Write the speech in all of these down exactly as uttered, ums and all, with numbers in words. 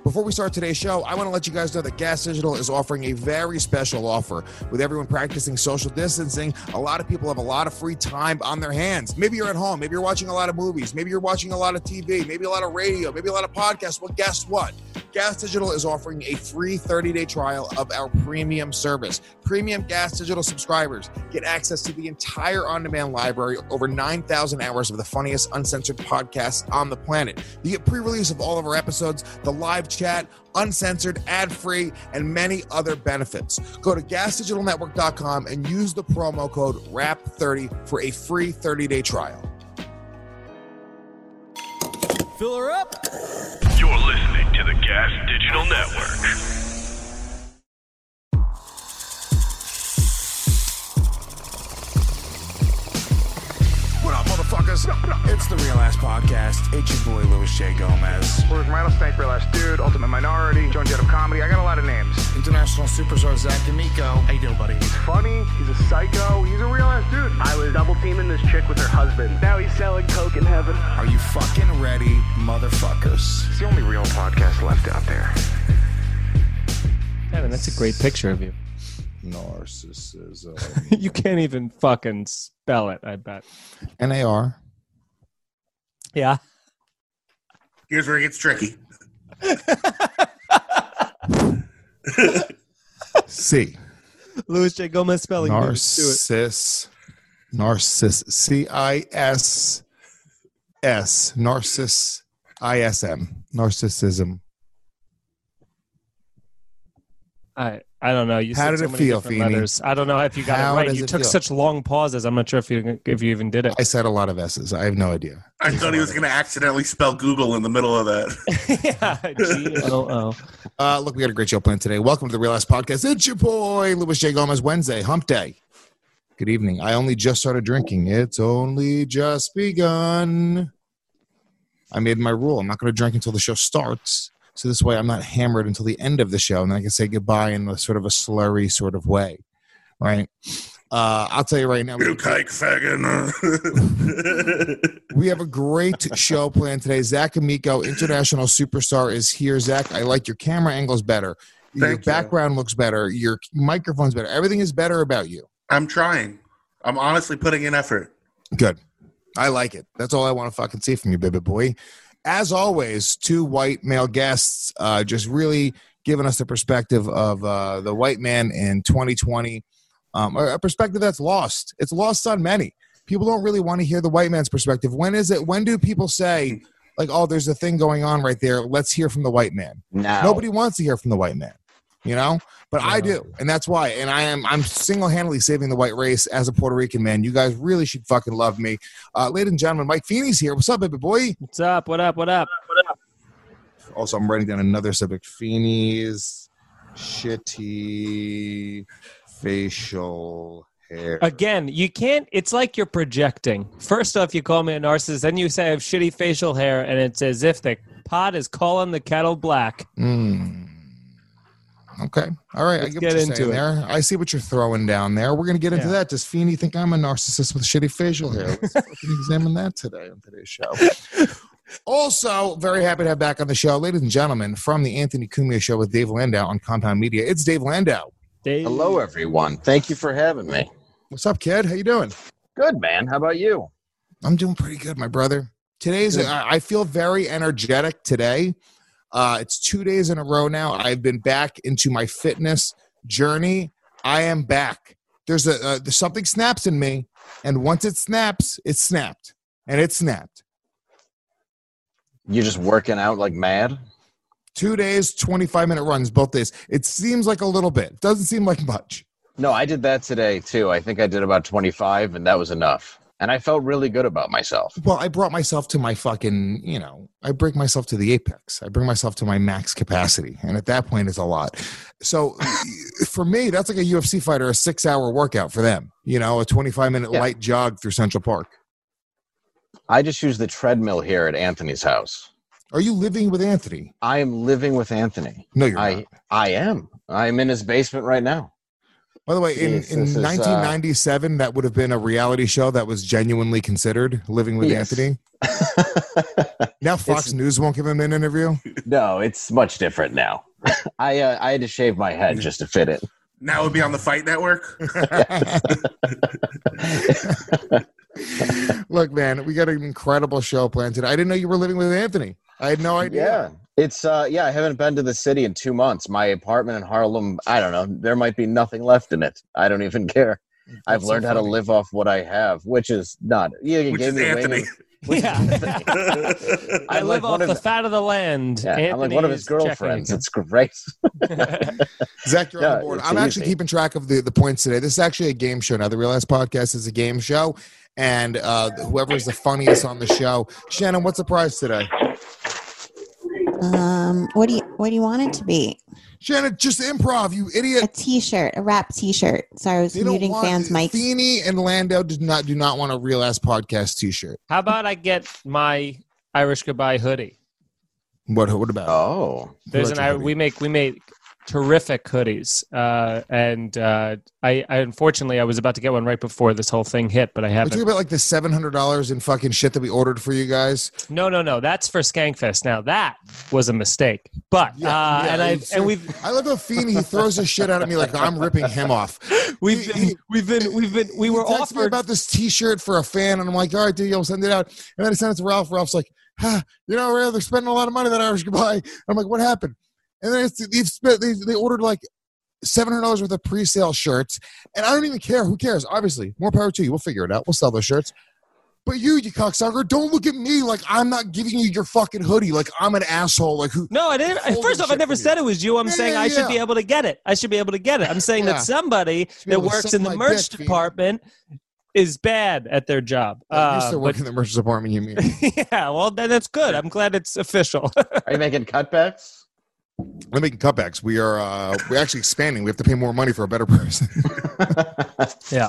Before we start today's show, I want to let you guys know that Gas Digital is offering a very special offer. With everyone practicing social distancing, a lot of people have a lot of free time on their hands. Maybe you're at home. Maybe you're watching a lot of movies. Maybe you're watching a lot of T V. Maybe a lot of radio. Maybe a lot of podcasts. Well, guess what? Gas Digital is offering a free thirty-day trial of our premium service. Premium Gas Digital subscribers get access to the entire on-demand library, over nine thousand hours of the funniest uncensored podcasts on the planet. You get pre-release of all of our episodes, the live chat, uncensored, ad-free, and many other benefits. Go to gas digital network dot com and use the promo code R A P thirty for a free thirty-day trial. Fill her up. You're listening to the Gas Digital Network. What up, motherfuckers? It's the Real Ass Podcast. It's your boy, Louis J. Gomez. Where's Rattlesnake, Real Ass Dude, Ultimate Minority, Joan Jett of Comedy. I got a lot of names. International superstar Zach D'Amico. How you doing, buddy? He's funny. He's a psycho. He's a real ass dude. I was double teaming this chick with her husband. Now he's selling coke in heaven. Are you fucking ready, motherfuckers? It's the only real podcast left out there. Kevin, that's a great picture of you. Narcissism. You can't even fucking spell it, I bet. N A R. Yeah. Here's where it gets tricky. C. Louis J. Gomez spelling. Narciss. Narciss. C I S S. Narciss. I S M. Narcissism. I I don't know. You How said did so it many feel, different Feeney? letters. I don't know if you got How it right. does You it took feel? such long pauses. I'm not sure if you if you even did it. I said a lot of S's. I have no idea. I thought he was going to accidentally spell Google in the middle of that. Yeah. G O O. Uh, look, we got a great show planned today. Welcome to the Real Ass Podcast. It's your boy, Louis J. Gomez. Wednesday, hump day. Good evening. I only just started drinking. It's only just begun. I made my rule. I'm not going to drink until the show starts. So this way I'm not hammered until the end of the show. And then I can say goodbye in a sort of a slurry sort of way. Right? Uh, I'll tell you right now. You kike faggot. We have a great show planned today. Zach Amico, international superstar, is here. Zach, I like your camera angles better. Your Thank you. background looks better. Your microphone's better. Everything is better about you. I'm trying. I'm honestly putting in effort. Good. I like it. That's all I want to fucking see from you, baby boy. As always, two white male guests uh, just really giving us the perspective of uh, the white man in twenty twenty. Um, a perspective that's lost. It's lost on many. People don't really want to hear the white man's perspective. When is it? When do people say, like, oh, there's a thing going on right there. Let's hear from the white man. Now. Nobody wants to hear from the white man, you know? But I do, and that's why. And I am I'm single-handedly saving the white race as a Puerto Rican man. You guys really should fucking love me. Uh, ladies and gentlemen, Mike Feeney's here. What's up, baby boy? What's up? What up? What up? Also, I'm writing down another subject. Feeney's shitty facial hair. Again, you can't. It's like you're projecting. First off, you call me a narcissist. Then you say I have shitty facial hair, and it's as if the pot is calling the kettle black. Mm. Okay. All right. Let's I get, get what you're into saying it. there. I see what you're throwing down there. We're going to get into Yeah. that. Does Feeney think I'm a narcissist with shitty facial hair? Let's fucking examine that today on today's show. Also, very happy to have back on the show, ladies and gentlemen, from the Anthony Cumia Show with Dave Landau on Compound Media. It's Dave Landau. Dave. Hello, everyone. Thank you for having me. What's up, kid? How you doing? Good, man. How about you? I'm doing pretty good, my brother. Today's, I I feel very energetic today. Uh, it's two days in a row now. I've been back into my fitness journey. I am back. There's a uh, there's something snaps in me, and once it snaps, it's snapped, and it snapped. You just working out like mad? Two days, twenty-five minute runs, both days. It seems like a little bit. It doesn't seem like much. No, I did that today, too. I think I did about twenty-five, and that was enough. And I felt really good about myself. Well, I brought myself to my fucking, you know, I bring myself to the apex. I bring myself to my max capacity. And at that point, it's a lot. So for me, that's like a U F C fighter, a six hour workout for them, you know, a twenty-five minute Yeah. light jog through Central Park. I just use the treadmill here at Anthony's house. Are you living with Anthony? I am living with Anthony. No, you're I not. I am. I'm in his basement right now. By the way, in, Jeez, in this is, uh, nineteen ninety-seven, that would have been a reality show that was genuinely considered Living with Yes. Anthony. Now Fox It's- News won't give him an interview. No, it's much different now. I uh, I had to shave my head just to fit it. Now it would be on the Fight Network. Look, man, we got an incredible show planned today. I didn't know you were living with Anthony. I had no idea. Yeah, it's uh, yeah. I haven't been to the city in two months. My apartment in Harlem, I don't know. There might be nothing left in it. I don't even care. I've That's so learned how to funny. live off what I have, which is not. Yeah, you Which gave is me a Anthony. wing of- Yeah. I I'm live like off one of the the- fat of the land. Yeah, I'm like one of his Anthony's girlfriends. checking It's great. Zach, you're on Yeah, the board. it's I'm actually easy. keeping track of the, the points today. This is actually a game show now. The Real Ass Podcast is a game show, and uh, whoever is the funniest on the show. Shannon, what's the prize today? Um, what do you what do you want it to be? Shannon, just improv, you A idiot. T-shirt, a rap T-shirt. Sorry, I was They don't muting want, fans' mics. Feeney and Lando do not do not want a Real Ass Podcast T-shirt. How about I get my Irish Goodbye hoodie? What? What about? Oh, There's What an about your I hoodie? we make we make terrific hoodies, uh, and uh, I, I unfortunately I was about to get one right before this whole thing hit, but I We're haven't. talking about like the seven hundred dollars in fucking shit that we ordered for you guys. No, no, no. That's for Skankfest. Now that was a mistake, but Yeah, uh, yeah, and I it's- and we've I love how Feeney he throws his shit out at me like I'm ripping him off. we've He- been, he- we've been we've been we were he texted me offered. about this T-shirt for a fan, and I'm like, all right, dude, you'll send it out. And then I sent it to Ralph. Ralph's like, huh, you know, Ralph, they're spending a lot of money that Irish Goodbye. I'm like, what happened? And then it's, they've spent, they, they ordered like seven hundred dollars worth of pre-sale shirts, and I don't even care. Who cares? Obviously, more power to you. We'll figure it out. We'll sell those shirts. But you, you cocksucker, don't look at me like I'm not giving you your fucking hoodie. Like I'm an asshole. Like who? No, I didn't. Holding First off, I shit never from said you. it was you. I'm Yeah, saying yeah, I should be yeah. able to get it. I should be able to get it. I'm saying Yeah. that somebody be that able to works suck in the my merch dick, Phoebe. department is bad at their job. you Uh, used to work in the merchants department. You mean? but- yeah, well, then that's good. I'm glad it's official. are you making cutbacks? We're making cutbacks. We are. Uh, we're actually expanding. We have to pay more money for a better person. yeah.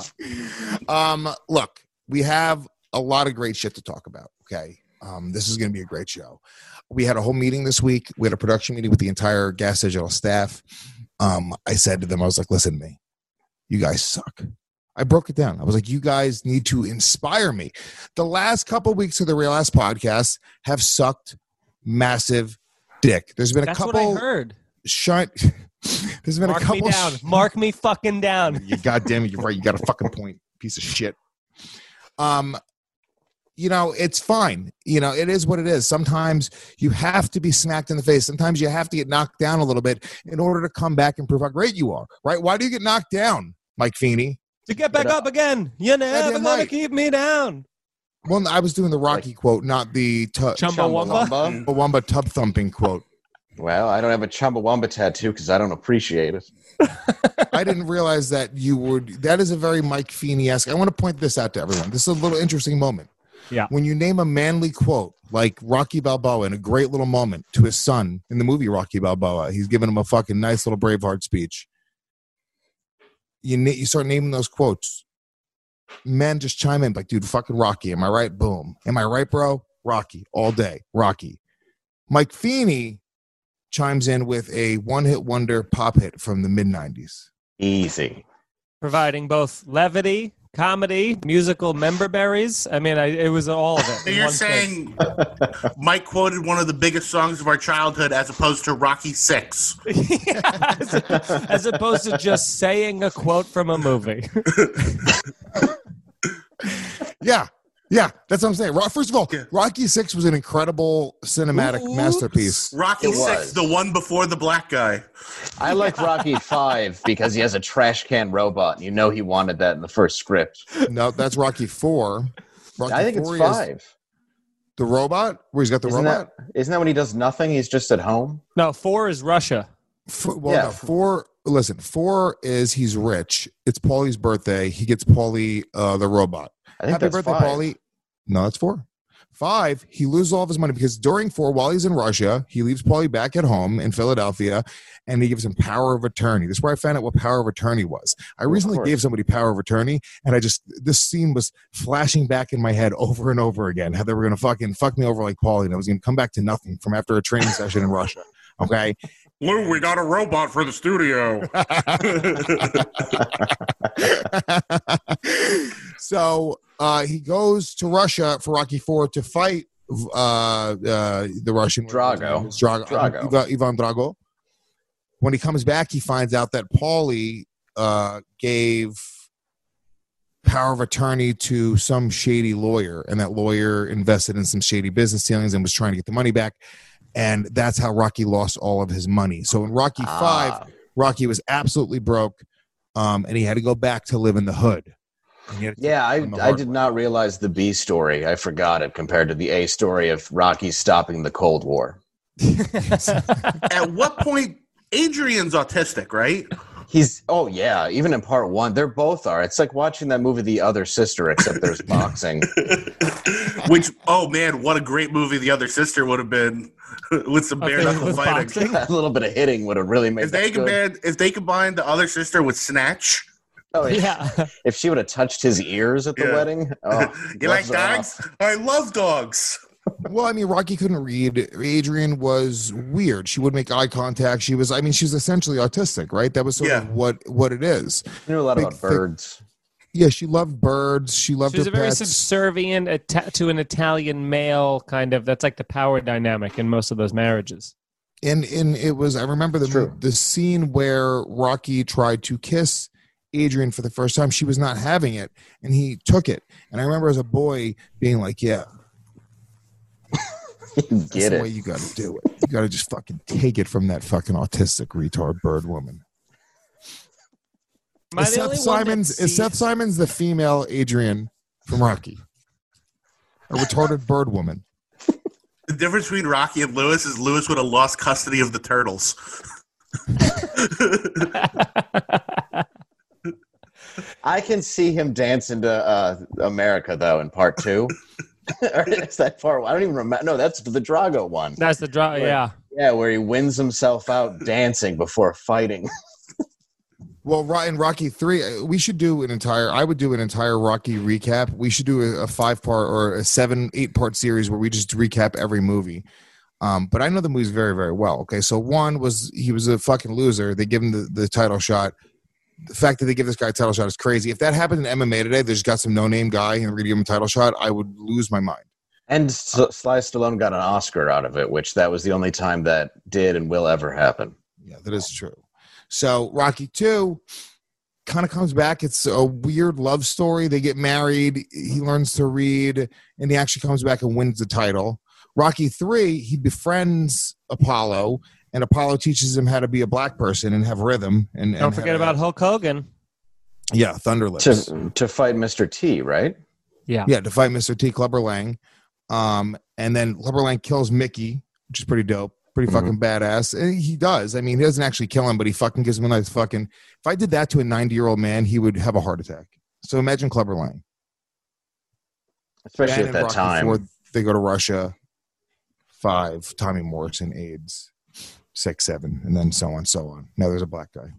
Um, look, we have a lot of great shit to talk about. Okay. Um, this is going to be a great show. We had a whole meeting this week. We had a production meeting with the entire Gas Digital staff. Um, I said to them, I was like, listen to me. You guys suck. I broke it down. I was like, you guys need to inspire me. The last couple of weeks of the Real Ass Podcast have sucked massive dick. There's been a That's couple what I heard. shine. There's been Mark a couple. me down. sh- Mark me fucking down. you goddamn it, you're right. You got a fucking point, piece of shit. Um, you know, it's fine. You know, it is what it is. Sometimes you have to be smacked in the face. Sometimes you have to get knocked down a little bit in order to come back and prove how great you are. Right? Why do you get knocked down, Mike Feeney? To get back Get up again. You're never Goddamn gonna right. keep me down. Well, I was doing the Rocky quote, not the tu- Chumbawamba? Chumbawamba? Chumbawamba tub thumping quote. Well, I don't have a Chumbawamba tattoo because I don't appreciate it. I didn't realize that you would. That is a very Mike Feeney-esque. I want to point this out to everyone. This is a little interesting moment. Yeah. When you name a manly quote like Rocky Balboa in a great little moment to his son in the movie Rocky Balboa, he's giving him a fucking nice little Braveheart speech. You na- you start naming those quotes. Men just chime in like, dude, fucking Rocky. Am I right? Boom. Am I right, bro? Rocky all day. Rocky. Mike Feeney chimes in with a one-hit wonder pop hit from the mid nineties. Easy. Providing both levity, comedy, musical member berries. I mean, I, it was all of it. So in you're one place. saying Mike quoted one of the biggest songs of our childhood as opposed to Rocky Six. Yeah, as, as opposed to just saying a quote from a movie. Yeah. Yeah, that's what I'm saying. Ro- First of all, Yeah. Rocky Six was an incredible cinematic Oops. masterpiece. Rocky It Six, was. the one before the black guy. I like Rocky Five because he has a trash can robot. And you know he wanted that in the first script. No, that's Rocky Four. Rocky I think it's four is five. the robot, where he's got the Isn't robot. that, isn't that when he does nothing? He's just at home. No, four is Russia. F- well, Yeah. no, four. Listen, four is he's rich. It's Paulie's birthday. He gets Paulie uh, the robot. I think Happy that's birthday, five. Paulie. No, that's four. Five, he loses all of his money because during four, while he's in Russia, he leaves Paulie back at home in Philadelphia, and he gives him power of attorney. This is where I found out what power of attorney was. I recently course. gave somebody power of attorney, and I just, this scene was flashing back in my head over and over again, how they were going to fucking fuck me over like Paulie, and I was going to come back to nothing from after a training session in Russia. Okay. Lou, we got a robot for the studio. So uh, he goes to Russia for Rocky Four to fight uh, uh, the Russian Drago. Drago, Drago. Ivan, Ivan Drago. When he comes back, he finds out that Paulie uh, gave power of attorney to some shady lawyer, and that lawyer invested in some shady business dealings and was trying to get the money back. And that's how Rocky lost all of his money. So in Rocky Ah. Five, Rocky was absolutely broke, um, and he had to go back to live in the hood. And he had to Yeah, I on the I hard did way. not realize the B story. I forgot it compared to the A story of Rocky stopping the Cold War. At what point, Adrian's autistic, right? He's oh yeah, even in part one, they're both are. It's like watching that movie The Other Sister, except there's boxing. Which, oh man, what a great movie The Other Sister would have been with some bare Okay, knuckle with fighting. boxing? A little bit of hitting would have really made If they that good. combined, if they combined The Other Sister with Snatch, Oh, yeah. Yeah. If she would have touched his ears at the Yeah. wedding, oh, you like gloves are dogs? off. I love dogs. Well, I mean, Rocky couldn't read. Adrian was weird. She would make eye contact. She was, I mean, she's essentially autistic, right? That was sort Yeah. of what what it is. He knew a lot Big about thick- birds. Yeah, she loved birds. She loved She was her a very pets. subservient Ita- to an Italian male kind of. That's like the power dynamic in most of those marriages. And and it was, I remember the True. the scene where Rocky tried to kiss Adrian for the first time. She was not having it, and he took it. And I remember as a boy being like, "Yeah, that's Get the way it. you got to do it. You got to just fucking take it from that fucking autistic retard bird woman." Am I Is the only Seth one that Simons is sees- Seth Simons the female Adrian from Rocky? A retarded bird woman. The difference between Rocky and Lewis is Lewis would have lost custody of the turtles. I can see him dancing to uh, America though in part two. Or is that part one? I don't even remember. No, that's the Drago one. That's the draw. Yeah. Yeah, where he wins himself out dancing before fighting. Well, Ro- in Rocky three, uh, we should do an entire. I would do an entire Rocky recap. We should do a, a five part or a seven, eight part series where we just recap every movie. Um, but I know the movies very, very well. Okay, so one was he was a fucking loser. They give him the, the title shot. The fact that they give this guy a title shot is crazy. If that happened in M M A today, they just got some no name guy and we're gonna give him a title shot, I would lose my mind. And S- Sly Stallone got an Oscar out of it, which that was the only time that did and will ever happen. Yeah, that is true. So Rocky two kind of comes back. It's a weird love story. They get married. He learns to read, and he actually comes back and wins the title. Rocky three, he befriends Apollo, and Apollo teaches him how to be a black person and have rhythm. And, and Don't forget how to- about Hulk Hogan. yeah, Thunderlips. To to fight Mister T, right? Yeah. Yeah, to fight Mister T. Clubber Lang. Um, and then Clubber Lang kills Mickey, which is pretty dope. Pretty fucking badass. And he does. I mean, he doesn't actually kill him, but he fucking gives him a nice fucking. If I did that to a ninety-year-old man, he would have a heart attack. So imagine Clubber Lang. Especially Then at in that Rocky time. four, they go to Russia. Five, Tommy Morrison, AIDS. Six, seven, and then so on, so on. Now there's a black guy.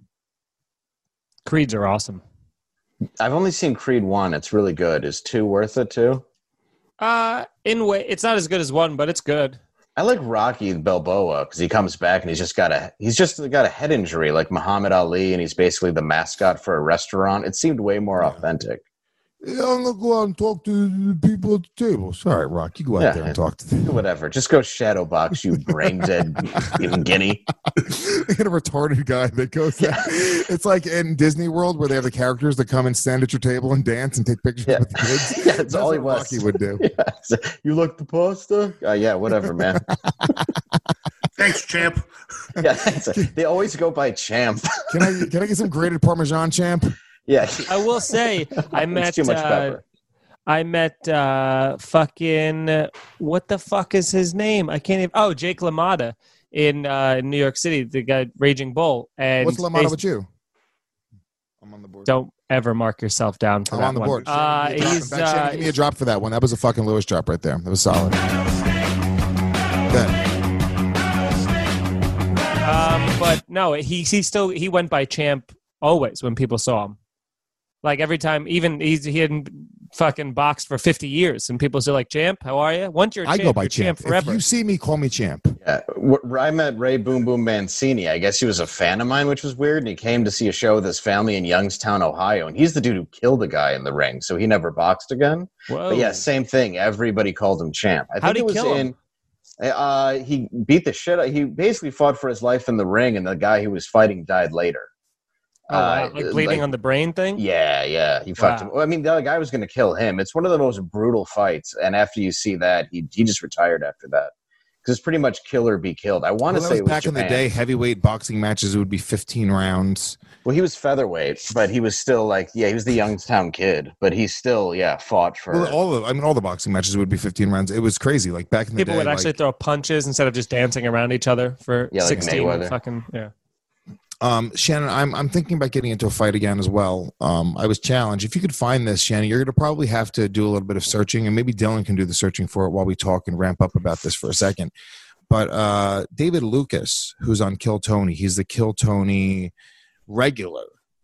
Creeds are awesome. I've only seen Creed one. It's really good. Is two worth it too? Uh, in way, it's not as good as one, but it's good. I like Rocky Balboa because he comes back and he's just got a he's just got a head injury like Muhammad Ali, and he's basically the mascot for a restaurant. It seemed way more authentic. Yeah, I'm gonna go out and talk to the people at the table. Sorry, Rock, you go out Yeah. there and talk to them. Whatever, just go shadow box, you brain dead fucking guinea. They get a retarded guy that goes there. It's like in Disney World where they have the characters that come and stand at your table and dance and take pictures Yeah. with the kids. Yeah, that's That's all he what was. Rocky would do. Yeah. So, you like the pasta? Uh, yeah, whatever, man. Thanks, champ. Yeah, that's it. They always go by champ. Can I can I get some grated Parmesan, champ? Yeah, I will say, I It's met. too much uh, pepper. I met uh, fucking what the fuck is his name? I can't even. Oh, Jake LaMotta in uh, in New York City, the guy Raging Bull. And What's the matter they- with you? I'm on the board. Don't ever mark yourself down for I'm that on the one. board. Uh, Shannon, give me a drop. he's In fact, Shannon, uh, give me a drop for that one. That was a fucking Lewis drop right there. That was solid. Good. um, but no, he he still he went by Champ always when people saw him. Like every time, even he's, he hadn't fucking boxed for fifty years, and people still like, Champ, how are you? Once you're a I champ, go by you're champ. champ forever. If you see me, call me champ. Yeah. wh- I met Ray Boom Boom Mancini. I guess he was a fan of mine, which was weird. And he came to see a show with his family in Youngstown, Ohio. And he's the dude who killed a guy in the ring. So he never boxed again. Whoa. But yeah, same thing. Everybody called him champ. I How'd think he it was kill in. him? Uh, he beat the shit out. He basically fought for his life in the ring, and the guy he was fighting died later. Oh, wow. Uh, Like bleeding like- on the brain thing? Yeah, yeah. He fucked Wow. him. Well, I mean, the other guy was going to kill him. It's one of the most brutal fights. And after you see that, he he just retired after that. Because it's pretty much kill or be killed. I want to Well, that say was it was back in the Japan. day, heavyweight boxing matches would be fifteen rounds. Well, he was featherweight, but he was still like, yeah, he was the Youngstown kid. But he still, yeah, fought for. Well, all the, I mean, all the boxing matches would be fifteen rounds. It was crazy. Like back in the People day, would actually like, throw punches instead of just dancing around each other for Yeah, like sixteen Mayweather. fucking yeah. Um, Shannon, I'm I'm thinking about getting into a fight again as well. Um, I was challenged. If you could find this, Shannon, you're going to probably have to do a little bit of searching, and maybe Dylan can do the searching for it while we talk and ramp up about this for a second. But uh, David Lucas, who's on Kill Tony, he's the Kill Tony regular.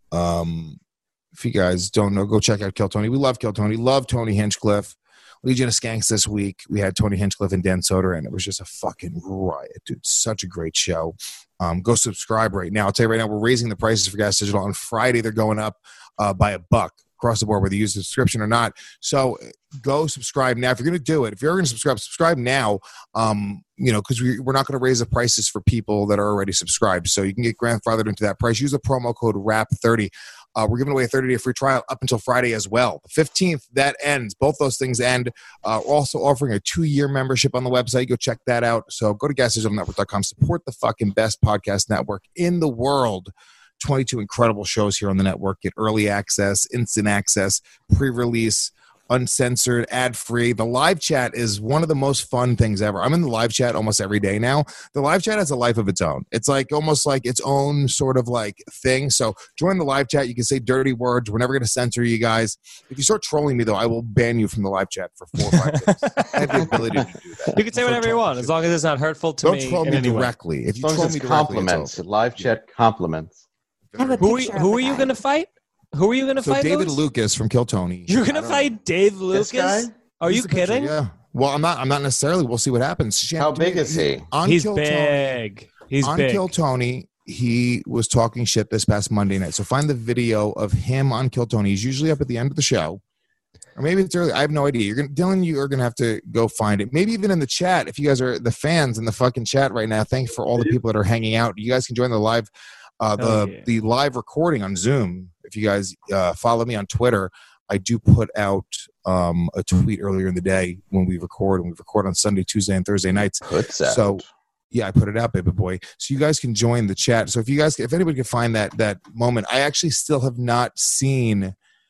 Um, if you guys don't know, go check out Kill Tony. We love Kill Tony. Love Tony Hinchcliffe. Legion of Skanks this week. We had Tony Hinchcliffe and Dan Soder, and it was just a fucking riot, dude. Such a great show. Um, go subscribe right now. I'll tell you right now, we're raising the prices for Gas Digital. On Friday, they're going up uh, by a buck across the board, whether you use the subscription or not. So go subscribe now. If you're going to do it, if you're going to subscribe, subscribe now, um, you know, because we, we're not going to raise the prices for people that are already subscribed. So you can get grandfathered into that price. Use the promo code R A P thirty. Uh, we're giving away a thirty-day free trial up until Friday as well. The fifteenth, that ends. Both those things end. Uh, we're also offering a two-year membership on the website. Go check that out. So go to gas digital network dot com. Support the fucking best podcast network in the world. twenty-two incredible shows here on the network. Get early access, instant access, pre-release, uncensored, ad-free. The live chat is one of the most fun things ever. I'm in the live chat almost every day now. The live chat has a life of its own. It's like almost like its own sort of like thing. So join the live chat. You can say dirty words. We're never going to censor you guys. If you start trolling me, though, I will ban you from the live chat for four or five days. I have the ability to do that. You can say whatever you want as long as it's not hurtful to Don't me. troll in me any way. directly. If As you long troll as me it's directly, compliments. it's Live chat compliments. I have a Who are, picture you, of who the are you guy. going to fight? Who are you going to so fight? David Louis? Lucas from Kill Tony. You're going to fight Dave Lucas? guy? Are He's you the picture, kidding? Yeah. Well, I'm not. I'm not necessarily. We'll see what happens. Shan- How do me- big is he? On He's Kill Tony, big. He's on big. Kill Tony, he was talking shit this past Monday night. So find the video of him on Kill Tony. He's usually up at the end of the show, or maybe it's early. I have no idea. You're gonna, Dylan, you are gonna have to go find it. Maybe even in the chat, if you guys are the fans in the fucking chat right now. Thanks for all the people that are hanging out. You guys can join the live, uh, the Hell yeah. the live recording on Zoom. If you guys uh, follow me on Twitter, I do put out um, a tweet earlier in the day when we record, and we record on Sunday, Tuesday, and Thursday nights. Puts out. So, yeah, I put it out, baby boy. So you guys can join the chat. So if you guys, if anybody can find that that moment, I actually still have not seen.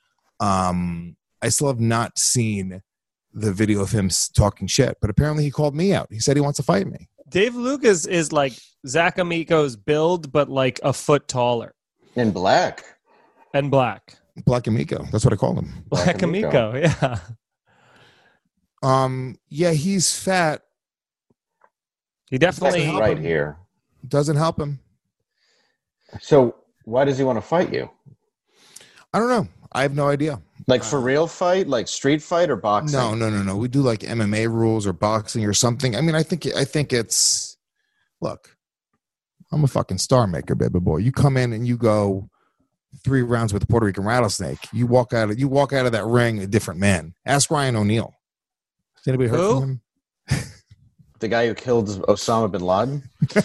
Um, I still have not seen the video of him s- talking shit. But apparently, he called me out. He said he wants to fight me. Dave Lucas is like Zach Amico's build, but like a foot taller In black. and black. Black Amico. That's what I call him. Black, Black Amico, Amico. yeah. Um, yeah, he's fat. He definitely. help Right him. here. Doesn't help him. So why does he want to fight you? I don't know. I have no idea. Like for real fight? Like street fight or boxing? No, no, no, no. We do like M M A rules or boxing or something. I mean, I think I think it's look, I'm a fucking star maker, baby boy. You come in and you go three rounds with the Puerto Rican rattlesnake. You walk out of you walk out of that ring a different man. Ask Ryan O'Neal. Has anybody heard Who? from him? The guy who killed Osama bin Laden?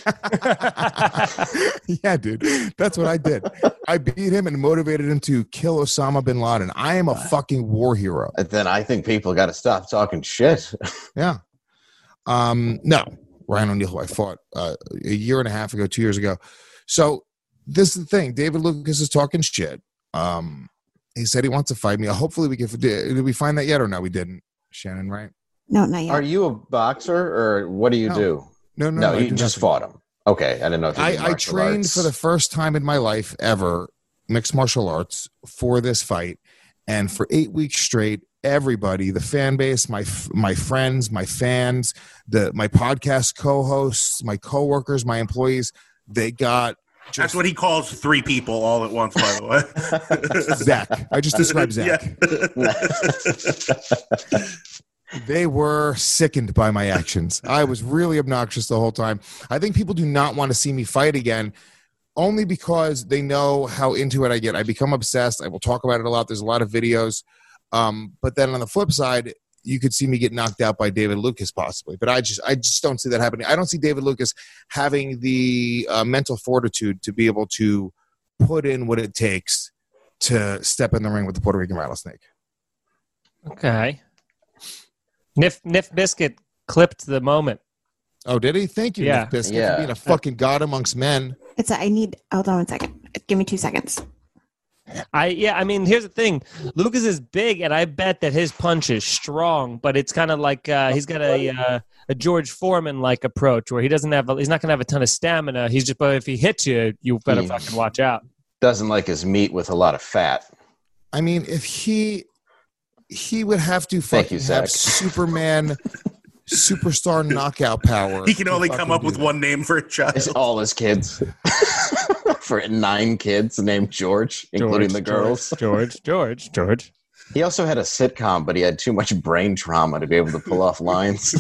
Yeah, dude. That's what I did. I beat him and motivated him to kill Osama bin Laden. I am a fucking war hero. And then I think people got to stop talking shit. Yeah. Um, no, Ryan O'Neal, who I fought uh, a year and a half ago, two years ago. So this is the thing. David Lucas is talking shit. Um, he said he wants to fight me. Hopefully we can. Did, did we find that yet or no? We didn't. Shannon, right? No, not yet. Are you a boxer or what do you No. do? No, no, No, I you do just nothing. fought him. Okay, I didn't know if you did I, I martial trained arts. for the first time in my life ever mixed martial arts for this fight, and for eight weeks straight, everybody, the fan base, my my friends, my fans, the my podcast co-hosts, my coworkers, my employees, they got That's just what he calls three people all at once, by the way. Zach. I just described Zach. Yeah. They were sickened by my actions. I was really obnoxious the whole time. I think people do not want to see me fight again, only because they know how into it I get. I become obsessed. I will talk about it a lot. There's a lot of videos. Um, but then on the flip side, you could see me get knocked out by David Lucas possibly. But I just I just don't see that happening. I don't see David Lucas having the uh, mental fortitude to be able to put in what it takes to step in the ring with the Puerto Rican Rattlesnake. Okay. Nif Nif Biscuit clipped the moment. Oh, did he? Thank you, Yeah. Nick Biscuit, Yeah. for being a fucking god amongst men. It's a, I need. Hold on one second. Give me two seconds. I yeah, I mean, here's the thing. Lucas is big, and I bet that his punch is strong. But it's kind of like uh, he's got a uh, a George Foreman like approach where he doesn't have. A, he's not going to have a ton of stamina. He's just. But if he hits you, you better He- fucking watch out. Doesn't like his meat with a lot of fat. I mean, if he he would have to Thank fucking you, Zach. have Superman superstar knockout power. He can to only fucking come up do with that. one name for a child. It's all his kids. For nine kids named George, including George, the girls. George, George, George. He also had a sitcom, but he had too much brain trauma to be able to pull off lines.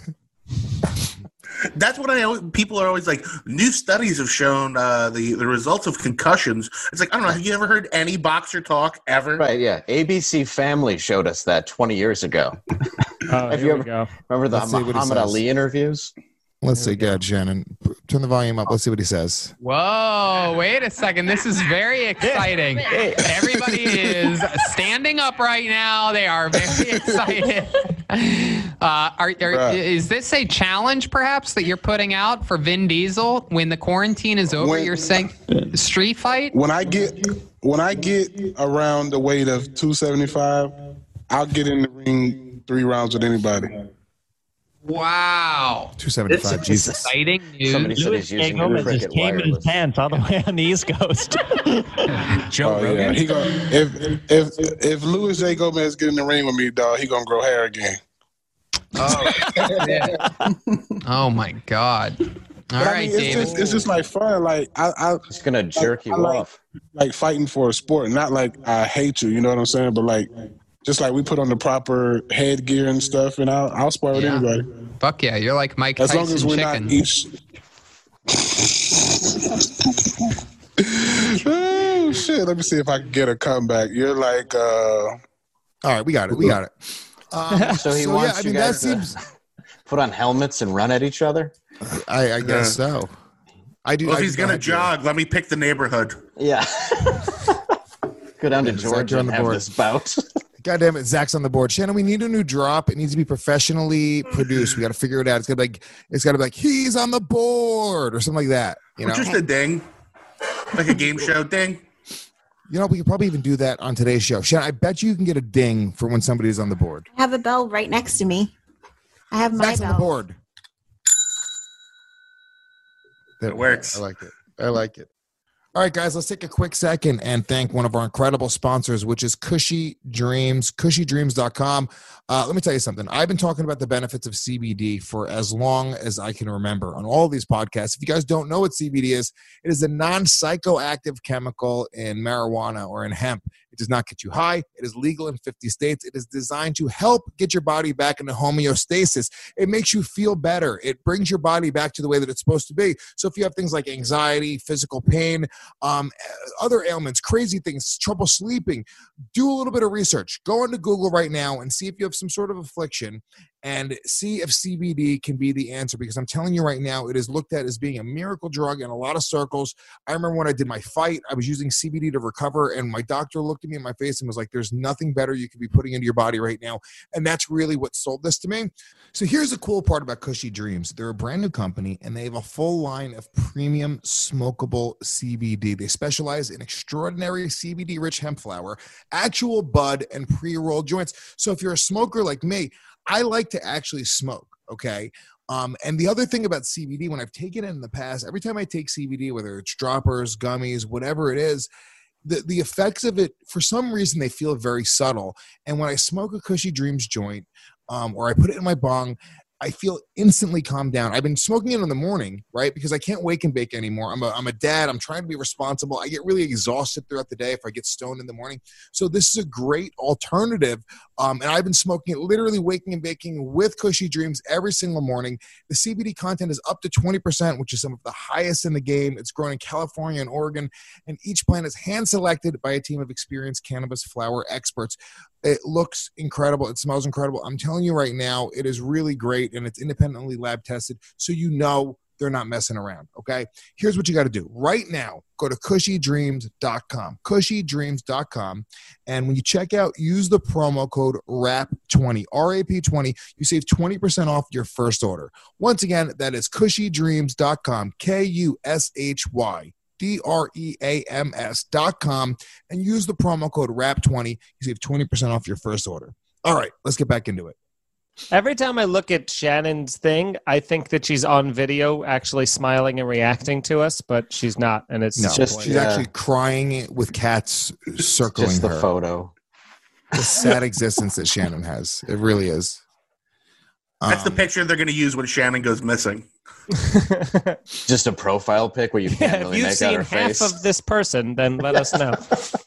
That's what I always, people are always like, new studies have shown uh, the, the results of concussions. It's like, I don't know, have you ever heard any boxer talk ever? Right, yeah. A B C Family showed us that twenty years ago. Oh, Have here you we ever- go. Remember the Let's see what he Muhammad says. Ali interviews? Let's see, go ahead, Shannon. Turn the volume up. Let's see what he says. Whoa, wait a second. This is very exciting. Everybody is standing up right now. They are very excited. Uh, are, are, Right. Is this a challenge, perhaps, that you're putting out for Vin Diesel when the quarantine is over? When- You're saying street fight? When I get when I get around the weight of two seventy-five, I'll get in the ring three rounds with anybody. Wow. two seventy-five, Jesus. Exciting news. Somebody said Louis he's using Gomez cricket just came in his wireless. pants all the way on the East Coast. Joe Oh yeah, Rogan. he gonna if if if Louis J. Gomez get in the ring with me, dog, he gonna grow hair again. Oh, shit. Oh my God. All But right, I mean, it's David. just it's just like fun. Like I I He's going to jerk you I like- off. like fighting for a sport, not like I hate you. You know what I'm saying? But like. Just like we put on the proper headgear and stuff, and I'll, I'll spar with Yeah. anybody. Fuck yeah, you're like Mike As Tyson long as we're chicken. not each. Oh, shit. Let me see if I can get a comeback. You're like, uh, All right, we got it. We got it. Um, So he yeah, wants I you mean, that guys to seems. put on helmets and run at each other? I, I guess so. I do. Well, I if he's do going to have jog, let me pick the neighborhood. Yeah. Go down to Yeah, Zach, Georgia you're on and the have board. this bout. God damn it, Zach's on the board. Shannon, we need a new drop. It needs to be professionally produced. We got to figure it out. It's got to be like, it's got to be like, he's on the board or something like that. You Or know, just a ding. Like a game show ding. you know, we could probably even do that on today's show. Shannon, I bet you can get a ding for when somebody's on the board. I have a bell right next to me. I have my Zach's on the bell. board. There It we go. works. I like it. I like it. All right, guys, let's take a quick second and thank one of our incredible sponsors, which is Cushy Dreams, cushy dreams dot com. Uh, let me tell you something. I've been talking about the benefits of C B D for as long as I can remember on all these podcasts. If you guys don't know what C B D is, it is a non-psychoactive chemical in marijuana or in hemp. It does not get you high. It is legal in fifty states. It is designed to help get your body back into homeostasis. It makes you feel better. It brings your body back to the way that it's supposed to be. So if you have things like anxiety, physical pain, um, other ailments, crazy things, trouble sleeping, do a little bit of research. Go onto Google right now and see if you have some sort of affliction and see if C B D can be the answer, because I'm telling you right now, it is looked at as being a miracle drug in a lot of circles. I remember when I did my fight, I was using C B D to recover, and my doctor looked at me in my face and was like, there's nothing better you could be putting into your body right now. And that's really what sold this to me. So here's the cool part about Cushy Dreams. They're a brand new company, and they have a full line of premium smokable C B D. They specialize in extraordinary C B D-rich hemp flower, actual bud, and pre-rolled joints. So if you're a smoker like me, I like to actually smoke, okay? Um, and the other thing about C B D, when I've taken it in the past, every time I take C B D, whether it's droppers, gummies, whatever it is, the, the effects of it, for some reason, they feel very subtle. And when I smoke a Cushy Dreams joint, um, or I put it in my bong, I feel instantly calmed down. I've been smoking it in the morning, right? Because I can't wake and bake anymore. I'm a, I'm a dad. I'm trying to be responsible. I get really exhausted throughout the day if I get stoned in the morning. So this is a great alternative. Um, and I've been smoking it, literally waking and baking with Cushy Dreams every single morning. The C B D content is up to twenty percent, which is some of the highest in the game. It's grown in California and Oregon. And each plant is hand-selected by a team of experienced cannabis flower experts. It looks incredible. It smells incredible. I'm telling you right now, it is really great, and it's independently lab tested, so you know they're not messing around, okay? Here's what you got to do. Right now, go to cushy dreams dot com, cushy dreams dot com, and when you check out, use the promo code R A P twenty, R A P twenty. You save twenty percent off your first order. Once again, that is cushy dreams dot com, K U S H Y. D R E A M S dot com, and use the promo code R A P twenty. You save twenty percent off your first order. All right, let's get back into it. Every time I look at Shannon's thing, I think that she's on video actually smiling and reacting to us, but she's not. And it's no, just she's yeah. actually crying with cats circling just the her. Photo. The sad existence that Shannon has. It really is. That's um, the picture they're going to use when Shannon goes missing. Just a profile pic where you can't yeah, really if you've make seen out her half face. of this person, then let us know.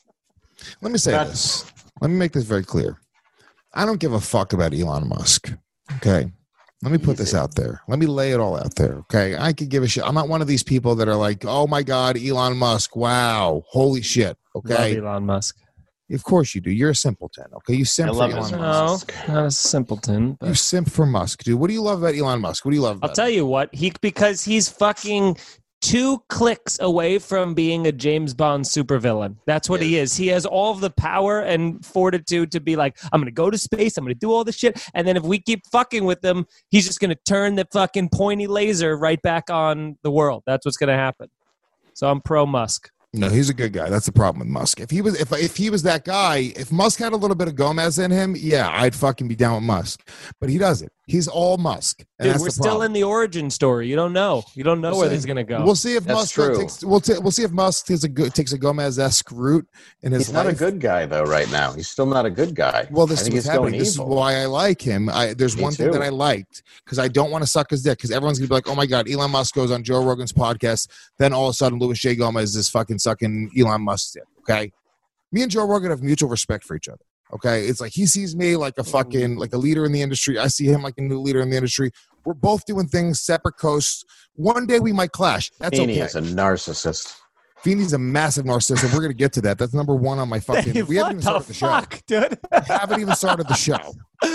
Let me say That's- this. Let me make this very clear. I don't give a fuck about Elon Musk. Okay. Let me put Easy. this out there. Let me lay it all out there. Okay. I could give a shit. I'm not one of these people that are like, oh my God, Elon Musk. Wow. Holy shit. Okay. Love Elon Musk. Of course you do. You're a simpleton. Okay. You simp I for love Elon his No, Musk. not a simpleton. You But simp for Musk, dude. What do you love about Elon Musk? What do you love about I'll tell you what, he because he's fucking two clicks away from being a James Bond supervillain. That's what Yeah. he is. He has all of the power and fortitude to be like, I'm going to go to space. I'm going to do all this shit. And then if we keep fucking with him, he's just going to turn the fucking pointy laser right back on the world. That's what's going to happen. So I'm pro Musk. No, he's a good guy. That's the problem with Musk. If he was, if if he was that guy, if Musk had a little bit of Gomez in him, yeah, I'd fucking be down with Musk. But he doesn't. He's all Musk. And Dude, that's we're the still problem. in the origin story. You don't know. You don't know We'll where see. this is going to go. We'll see if That's Musk true. takes. We'll t- we'll see if Musk takes a good takes a Gomez-esque route in his He's not a life. good guy though. Right now, he's still not a good guy. Well, this I is think what's he's going happening. This is evil. why I like him. I, there's Me one thing too. that I liked because I don't want to suck his dick because everyone's gonna be like, "Oh my God, Elon Musk goes on Joe Rogan's podcast." Then all of a sudden, Louis J. Gomez is fucking sucking Elon Musk's dick. Okay, me and Joe Rogan have mutual respect for each other. Okay, it's like he sees me like a fucking like a leader in the industry. I see him like a new leader in the industry. We're both doing things separate coasts. One day we might clash. That's Feeney okay. is a narcissist. Feeney's a massive narcissist, and we're gonna get to that. That's number one on my fucking. Dave, we haven't even what started the the show. fuck, dude? We haven't even started the show.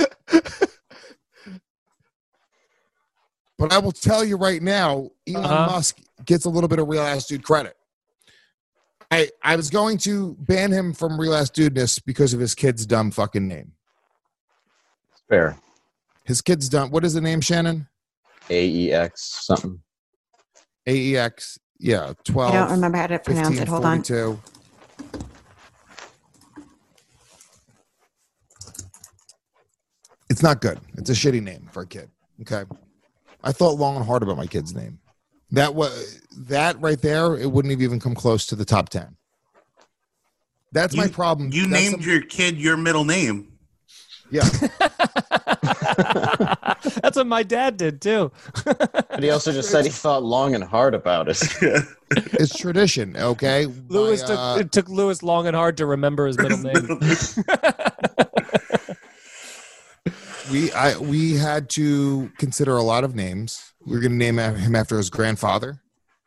But I will tell you right now, Elon Uh-huh. Musk gets a little bit of Real Ass Dude credit. I I was going to ban him from Real Ass Dudeness because of his kid's dumb fucking name. Fair. His kid's dumb. What is the name, Shannon? A E X something. A E X. Yeah, I twelve. don't remember how to pronounce fifteen, it. Hold on. forty-two. It's not good. It's a shitty name for a kid. Okay. I thought long and hard about my kid's name. That was that right there, it wouldn't have even come close to the top ten. That's my You- problem. You That's named some- your kid your middle name. Yeah. That's what my dad did too. But he also just said he thought long and hard about it. It's tradition, okay? Lewis My, took uh, it took Lewis long and hard to remember his middle name. we I we had to consider a lot of names. We were going to name him after his grandfather.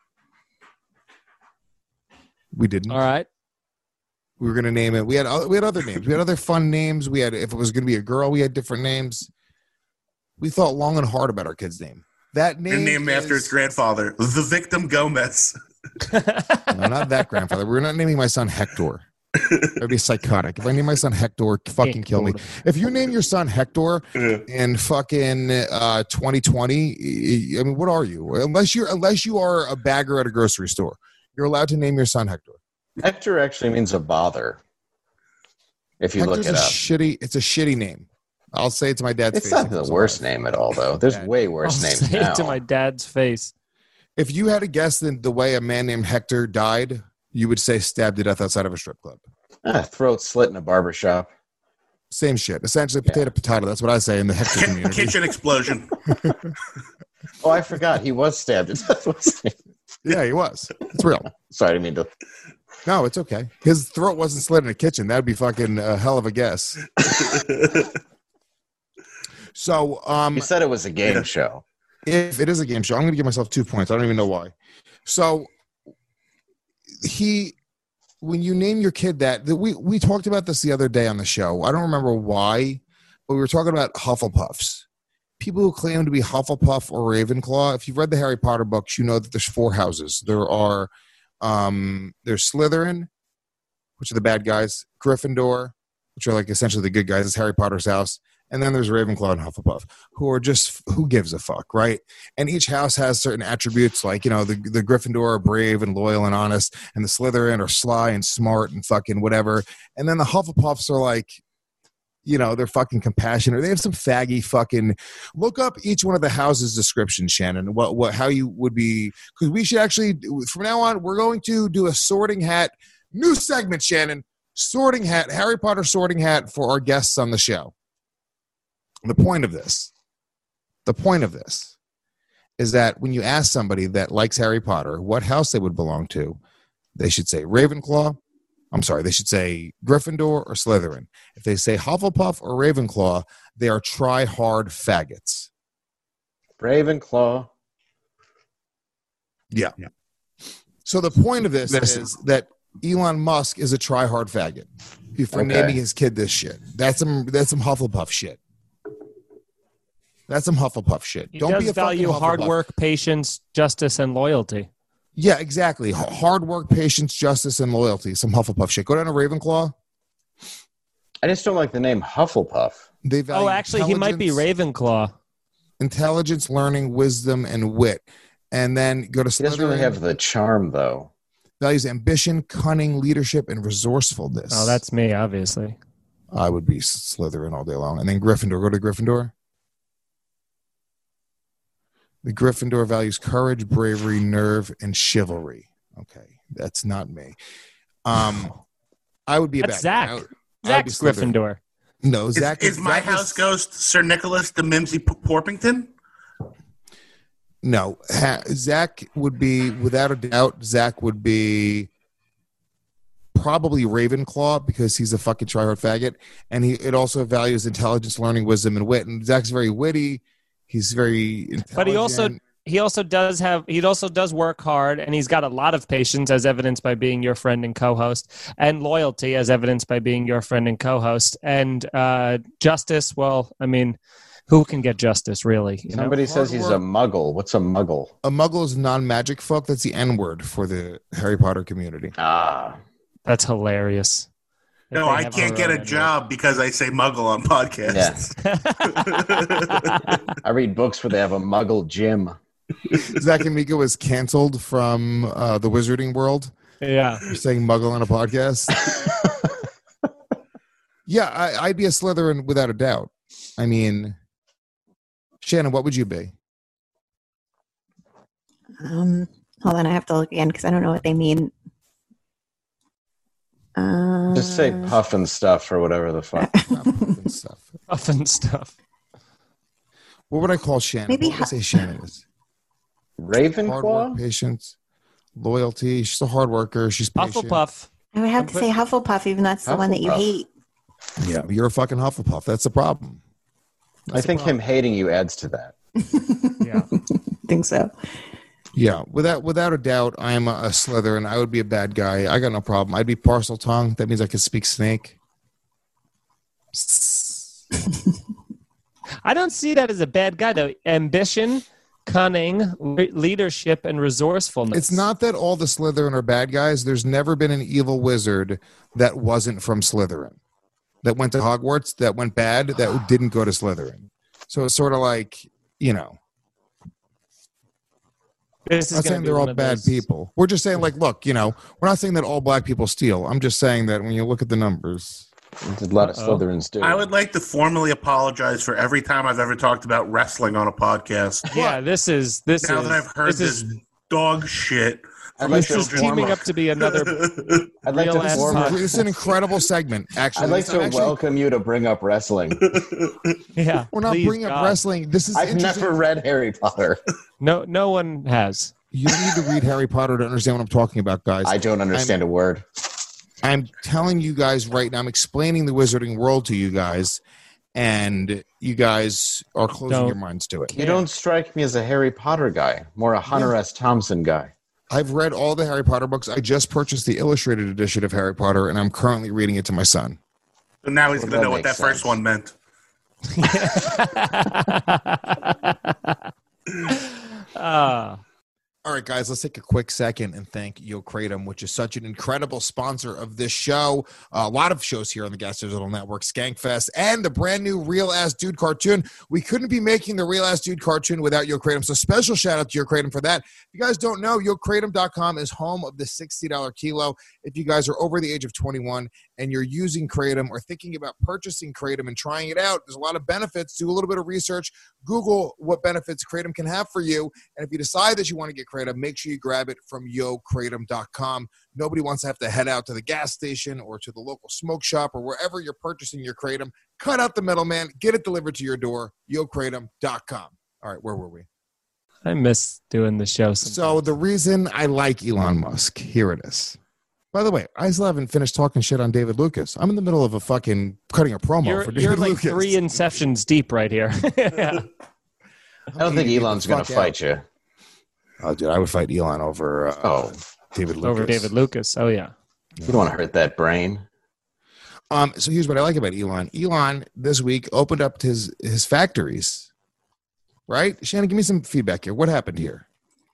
We didn't. All right. We were going to name it. We had oth- we had other names. We had other fun names. We had if it was going to be a girl, we had different names. We thought long and hard about our kid's name. That name Your name after is- his grandfather, the victim Gomez. No, not that grandfather. We're not naming my son Hector. That'd be psychotic. If I name my son Hector, fucking kill me. If you name your son Hector in fucking uh, twenty twenty, I mean, what are you? Unless you're unless you are a bagger at a grocery store, you're allowed to name your son Hector. Hector actually means a bother. If you Hector's look it a up. shitty. It's a shitty name. I'll say it to my dad's It's face. not if the he's worst alive. name at all, though. There's Yeah. way worse I'll names say now. it to my dad's face. If you had to guess the, the way a man named Hector died, you would say stabbed to death outside of a strip club. Ah, throat slit in a barber shop. Same shit. Essentially, potato, potato. That's what I say in the Hector community. Kitchen explosion. Oh, I forgot. He was stabbed. Yeah, he was. It's real. Sorry, I didn't mean to. No, it's okay. His throat wasn't slit in a kitchen. That'd be fucking a hell of a guess. So, um, you said it was a game show. If it is a game show, I'm going to give myself two points. I don't even know why. So, he, when you name your kid that, that we we talked about this the other day on the show. I don't remember why, but we were talking about Hufflepuffs. People who claim to be Hufflepuff or Ravenclaw. If you've read the Harry Potter books, you know that there's four houses. There are, um, there's Slytherin, which are the bad guys. Gryffindor, which are like essentially the good guys. It's Harry Potter's house. And then there's Ravenclaw and Hufflepuff, who are just, who gives a fuck, right? And each house has certain attributes, like, you know, the, the Gryffindor are brave and loyal and honest, and the Slytherin are sly and smart and fucking whatever. And then the Hufflepuffs are like, you know, they're fucking compassionate. They have some faggy fucking, look up each one of the houses' description, Shannon, what, what, how you would be, because we should actually, from now on, we're going to do a sorting hat, new segment, Shannon, sorting hat, Harry Potter sorting hat for our guests on the show. The point of this, the point of this is that when you ask somebody that likes Harry Potter what house they would belong to, they should say Ravenclaw. I'm sorry, they should say Gryffindor or Slytherin. If they say Hufflepuff or Ravenclaw, they are try-hard faggots. Ravenclaw. Yeah. yeah. So the point of this This is that Elon Musk is a try-hard faggot for Okay. naming his kid this shit. That's some that's some Hufflepuff shit. That's some Hufflepuff shit. He Don't does be a value fucking hard Hufflepuff. work, patience, justice, and loyalty. Yeah, exactly. H- hard work, patience, justice, and loyalty. Some Hufflepuff shit. Go down to Ravenclaw. I just don't like the name Hufflepuff. They value Oh, actually, he might be intelligence- Ravenclaw. Intelligence, learning, wisdom, and wit. And then go to He doesn't really Slytherin. have the charm, though. Values ambition, cunning, leadership, and resourcefulness. Oh, that's me, obviously. I would be Slytherin all day long. And then Gryffindor. Go to Gryffindor. The Gryffindor values courage, bravery, nerve, and chivalry. Okay, that's not me. Um, I would be a That's bad guy. Zach. I would- I would be Zach's Slytherin. Gryffindor. No, Is, Zach is my Zach house ghost Sir Nicholas de Mimsy P- Porpington? No, ha, Zach would be, without a doubt, Zach would be probably Ravenclaw because he's a fucking tryhard faggot, and he it also values intelligence, learning, wisdom, and wit. And Zach's very witty. He's very intelligent. But he also he also does have he also does work hard, and he's got a lot of patience, as evidenced by being your friend and co-host, and loyalty, as evidenced by being your friend and co-host, and uh, justice. Well, I mean, who can get justice, really? You know? Somebody says he's a muggle. What's a muggle? a muggle is non-magic folk. That's the N word for the Harry Potter community. Ah, That's hilarious. That No, they I have can't their get a own job because I say muggle on podcasts. I read books where they have a muggle gym. Zach and Mika was canceled from uh, the Wizarding World. Yeah, for saying muggle on a podcast. Yeah, I, I'd be a Slytherin without a doubt. I mean, Shannon, what would you be? Um, hold on, I have to look again because I don't know what they mean. Uh, Just say puff and stuff or whatever the fuck. Puff stuff. Puff and stuff. What would I call Shannon? Maybe what would I say Shannon is? Ravenclaw? Hard work, patience, loyalty. She's a hard worker. She's patient. Hufflepuff. I would have to say Hufflepuff, even though that's the one that you Hufflepuff. hate. Yeah, you're a fucking Hufflepuff. That's the problem. I think him hating you adds to that. Yeah. I think so. Yeah, without without a doubt, I am a, a Slytherin. I would be a bad guy. I got no problem. I'd be parcel tongue. That means I could speak snake. I don't see that as a bad guy, though. Ambition, cunning, le- leadership, and resourcefulness. It's not that all the Slytherin are bad guys. There's never been an evil wizard that wasn't from Slytherin, that went to Hogwarts, that went bad, that didn't go to Slytherin. So it's sort of like, you know, This is I'm not gonna saying be they're one all of bad those- people. We're just saying, like, look, you know, we're not saying that all black people steal. I'm just saying that when you look at the numbers, A lot of Uh-oh. Slytherins do. I would like to formally apologize for every time I've ever talked about wrestling on a podcast. Yeah, this is this Now is that I've heard this this, is dog shit. I'd like This to is inform- teaming up to be another I'd like to real ass inform- podcast. This is an incredible segment, actually. I'd like This- to actually, welcome you to bring up wrestling. Yeah, We're not please, bringing up God. wrestling. This is I've interesting. never read Harry Potter. No, no one has. You don't need to read Harry Potter to understand what I'm talking about, guys. I don't understand a word. I'm telling you guys right now, I'm explaining the wizarding world to you guys, and you guys are closing Don't. your minds to it. You don't strike me as a Harry Potter guy, more a Hunter S. Thompson guy. I've read all the Harry Potter books. I just purchased the illustrated edition of Harry Potter, and I'm currently reading it to my son. So now he's Well, going to that know what that makes first sense. one meant. Ah. All right, guys, let's take a quick second and thank Yo Kratom, which is such an incredible sponsor of this show. Uh, a lot of shows here on the Gas Digital Network, Skankfest, and the brand new Real Ass Dude cartoon. We couldn't be making the Real Ass Dude cartoon without Yo Kratom, so special shout out to Yo Kratom for that. If you guys don't know, yo kratom dot com is home of the sixty dollars kilo. If you guys are over the age of twenty-one and you're using Kratom or thinking about purchasing Kratom and trying it out, there's a lot of benefits. Do a little bit of research. Google what benefits Kratom can have for you. And if you decide that you want to get Kratom, make sure you grab it from yo kratom dot com. Nobody wants to have to head out to the gas station or to the local smoke shop or wherever you're purchasing your Kratom. Cut out the middleman. Get it delivered to your door. yo kratom dot com. All right, where were we? I miss doing the show. Sometimes. So the reason I like Elon Musk, here it is. By the way, I still haven't finished talking shit on David Lucas. I'm in the middle of a fucking cutting a promo you're, for David you're like Lucas. three inceptions deep right here. Yeah. I don't think Elon's going to Fuck out. fight you. Oh, dude, I would fight Elon over uh, Oh, David Lucas. Over David Lucas. Oh, yeah. you don't want to hurt that brain. Um, so here's what I like about Elon. Elon this week opened up his his factories. Right, Shannon, give me some feedback here. What happened here?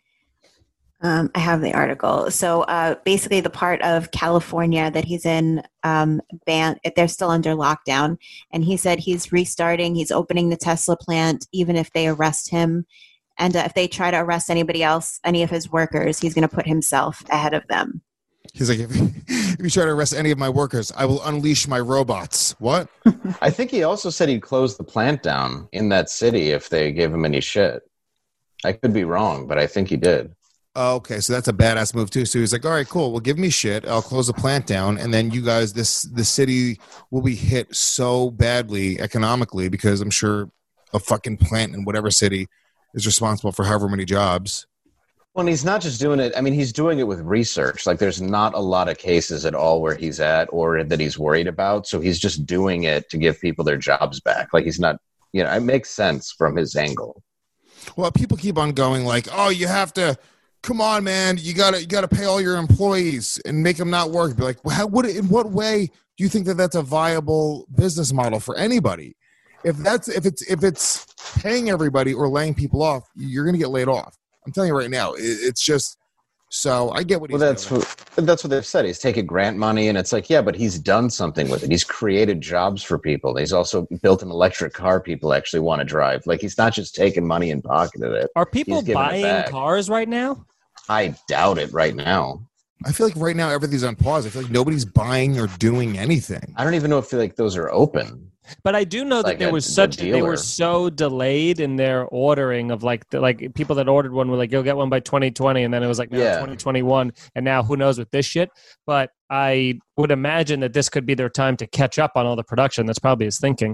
Um, I have the article. So uh, basically, the part of California that he's in, um, ban- they're still under lockdown. And he said he's restarting. He's opening the Tesla plant, even if they arrest him. And uh, if they try to arrest anybody else, any of his workers, he's going to put himself ahead of them. He's like, if, if you try to arrest any of my workers, I will unleash my robots. What? I think he also said he'd close the plant down in that city if they gave him any shit. I could be wrong, but I think he did. Oh, okay, so that's a badass move too. So he's like, all right, cool. Well, give me shit. I'll close the plant down, and then you guys, this the city will be hit so badly economically because I'm sure a fucking plant in whatever city is responsible for however many jobs. Well, and he's not just doing it. I mean, he's doing it with research. Like, there's not a lot of cases at all where he's at or that he's worried about. So he's just doing it to give people their jobs back. Like, he's not, you know, it makes sense from his angle. Well, people keep on going like, oh, you have to. Come on, man! You gotta you gotta pay all your employees and make them not work. Be like, well, how, what? In what way do you think that that's a viable business model for anybody? If that's if it's if it's paying everybody or laying people off, you're gonna get laid off. I'm telling you right now, it, it's just. So I get what he's Well, that's doing. what, that's what they've said. He's taking grant money, and it's like, yeah, but he's done something with it. He's created jobs for people. He's also built an electric car people actually want to drive. Like, he's not just taking money and pocketed it. Are people He's giving it buying back. cars right now? I doubt it right now. I feel like right now everything's on pause. I feel like nobody's buying or doing anything. I don't even know if like those are open. But I do know that Like there a- was the such they dealer. were so delayed in their ordering of like the, like people that ordered one were like you'll get one by twenty twenty and then it was like now Yeah. twenty twenty-one and now who knows with this shit. But I would imagine that this could be their time to catch up on all the production. That's probably his thinking.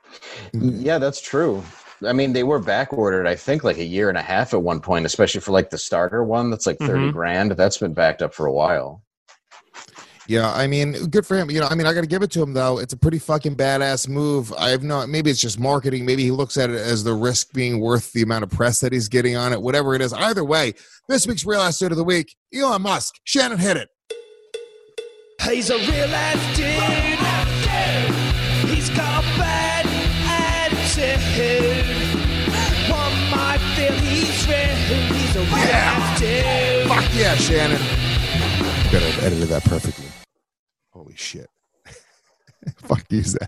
Yeah, that's true. I mean, they were back ordered, I think, like a year and a half at one point, especially for like the starter one that's like thirty Mhm. grand. That's been backed up for a while. Yeah, I mean, good for him. You know, I mean, I got to give it to him though. It's a pretty fucking badass move. I have no. Maybe it's just marketing. Maybe he looks at it as the risk being worth the amount of press that he's getting on it. Whatever it is. Either way, this week's Real Ass Dude of the Week, Elon Musk. Shannon, hit it. He's a real ass dude. He's got bad attitude. One might feel he's real. He's a real ass dude. Fuck yeah, Shannon. Could have edited that perfectly. Holy shit. Fuck you, Zach.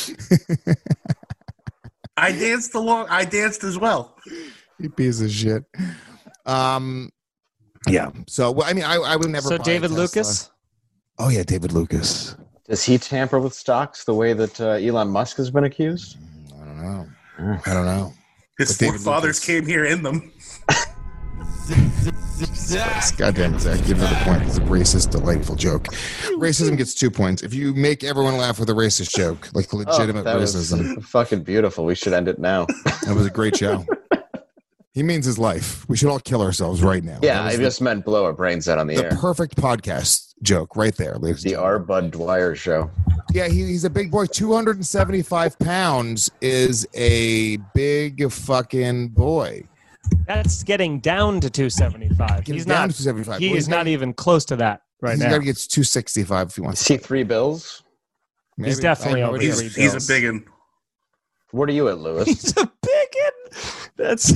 I danced along. I danced as well. You piece of shit. Um, yeah. So, well, I mean, I, I would never. So buy a David Tesla. Lucas? Oh yeah, David Lucas. Does he tamper with stocks the way that uh, Elon Musk has been accused? I don't know. I don't know. His But David forefathers Lucas- came here in them. Christ. God damn it, Zach. Give another point. It's a racist, delightful joke. Racism gets two points. If you make everyone laugh with a racist joke, like legitimate oh, that racism. Was fucking beautiful. We should end it now. That was a great show. He means his life. We should all kill ourselves right now. Yeah, I the, just meant blow our brains out on the, the air. The perfect podcast joke right there. The R. Bud Dwyer show. Yeah, he, he's a big boy. two hundred seventy-five pounds is a big fucking boy. That's getting down to two seventy-five. Getting He's down not. to two seventy-five. He Well, is not gotta, even close to that right he's now. He's got to get to two sixty-five if he wants. Is he three bills? Maybe. He's definitely over he's, three he's bills. a biggin. What are you at, Lewis? He's a biggin. That's.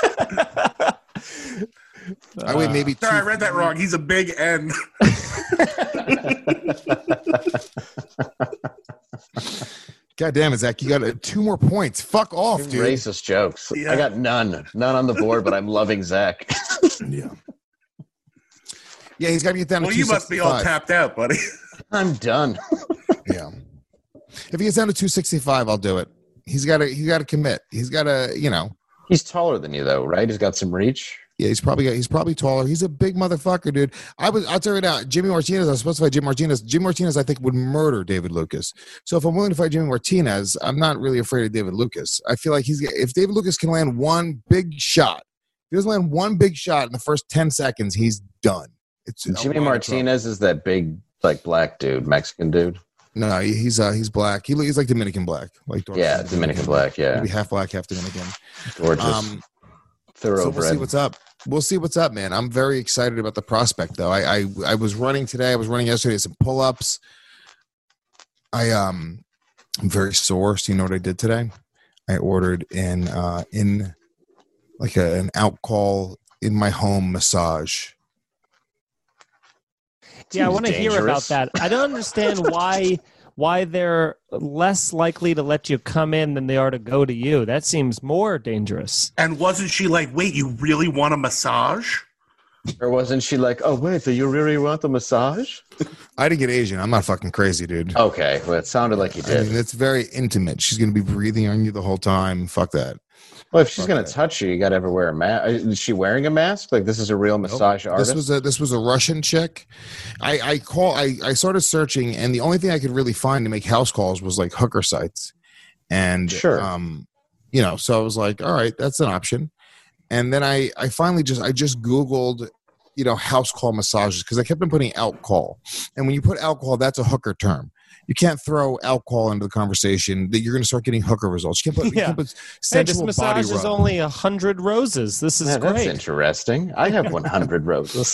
I wait, maybe. Sorry, I read that wrong. He's a big N. God damn it, Zach! You got uh, two more points. Fuck off, dude. Racist jokes. Yeah. I got none. None on the board, but I'm loving Zach. Yeah. Yeah, he's got to get down Well, to you must be all tapped out, buddy. I'm done. Yeah. If he gets down to two sixty-five, I'll do it. He's got to. He's got to commit. He's got to. You know. He's taller than you, though, right? He's got some reach. Yeah, he's probably got, he's probably taller. He's a big motherfucker, dude. I was I'll tell you now, Jimmy Martinez. I was supposed to fight Jimmy Martinez. Jimmy Martinez, I think, would murder David Lucas. So if I'm willing to fight Jimmy Martinez, I'm not really afraid of David Lucas. I feel like he's if David Lucas can land one big shot, if he doesn't land one big shot in the first ten seconds, he's done. It's Jimmy Martinez is that big like black dude, Mexican dude. No, he, he's uh he's black. He he's like Dominican black, like yeah, Dominican, Dominican black. Yeah, maybe half black, half Dominican. Gorgeous, um, thoroughbred. So we'll see what's up. We'll see what's up, man. I'm very excited about the prospect, though. I I, I was running today. I was running yesterday. Some pull-ups. I um, I'm very sore. So you know what I did today? I ordered in uh in like a, an out call in my home massage. Yeah, I want to hear about that. I don't understand why why they're less likely to let you come in than they are to go to you. That seems more dangerous. And wasn't she like, wait, you really want a massage? Or wasn't she like, oh, wait, do you really want the massage? I didn't get Asian. I'm not fucking crazy, dude. Okay, well, it sounded like you did. I mean, it's very intimate. She's going to be breathing on you the whole time. Fuck that. Well, if she's going to touch you, you got to ever wear a mask. Is she wearing a mask? Like, this is a real massage nope. artist? This was a this was a Russian chick. I I call I, I started searching, and the only thing I could really find to make house calls was like hooker sites, and sure, um, you know, so I was like, all right, that's an option. And then I I finally just I just Googled, you know, house call massages because I kept on putting out call, and when you put alcohol, that's a hooker term. You can't throw alcohol into the conversation that you're going to start getting hooker results. You can't put, yeah. you can't put hey, this sensual massage body is rub. only a hundred roses. This is yeah, great. That's interesting. I have one hundred roses.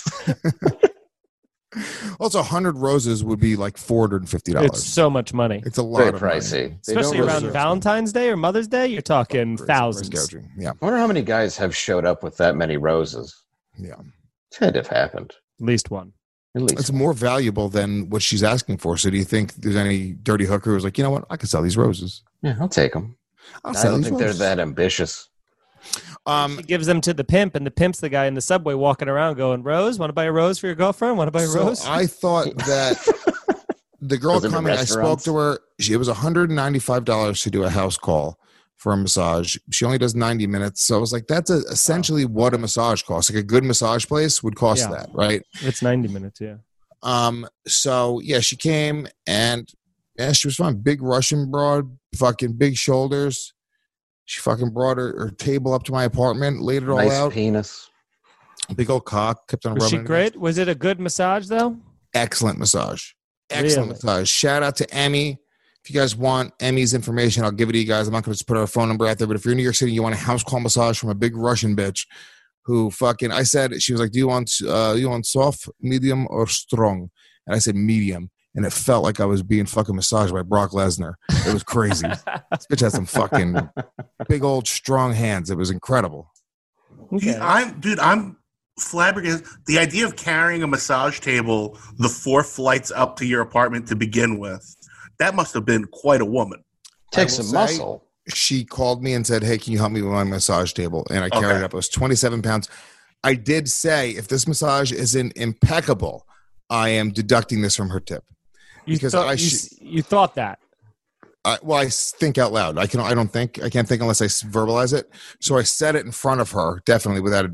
Also, one hundred roses would be like four hundred fifty dollars. It's so much money. It's a lot Very of pricey. money. Especially around Valentine's Day or Mother's Day, you're talking Price, thousands. price gouging. Yeah. I wonder how many guys have showed up with that many roses. Yeah. It had to have happened. At least one. At least it's more valuable than what she's asking for. So do you think there's any dirty hooker who's like, you know what, I could sell these roses? Yeah, I'll take them. I'll I sell don't these think roses. they're that ambitious. Um, She gives them to the pimp, and the pimp's the guy in the subway walking around going, Rose, want to buy a rose for your girlfriend? Want to buy a so rose? I thought that the girl Those are the coming, I spoke restaurants. to her. She, it was one hundred ninety-five dollars to do a house call for a massage. She only does ninety minutes. So I was like, that's a, essentially what a massage costs. Like a good massage place would cost Yeah. that, right? It's ninety minutes, yeah. Um, so yeah, she came and yeah, she was fine. Big Russian broad, fucking big shoulders. She fucking brought her, her table up to my apartment, laid it all Nice out. penis. Big old cock, kept on Was she rubbing it. great? Was it a good massage, though? Excellent massage. Excellent Really? massage. Shout out to Emmy. If you guys want Emmy's information, I'll give it to you guys. I'm not going to just put her phone number out there, but if you're in New York City, you want a house call massage from a big Russian bitch who fucking, I said, she was like, do you want, uh, you want soft, medium, or strong? And I said medium. And it felt like I was being fucking massaged by Brock Lesnar. It was crazy. This bitch has some fucking big old strong hands. It was incredible. Dude, I'm dude, I'm flabbergasted. The idea of carrying a massage table the four flights up to your apartment to begin with, that must have been quite a woman. Takes I will some say, muscle. She called me and said, hey, can you help me with my massage table? And I carried Okay. it up. It was twenty-seven pounds. I did say, if this massage isn't impeccable, I am deducting this from her tip. You, Because thought, I you, sh- s- you thought that. I, well, I think out loud. I can. I don't think. I can't think unless I s- verbalize it. So I said it in front of her, definitely, without a doubt.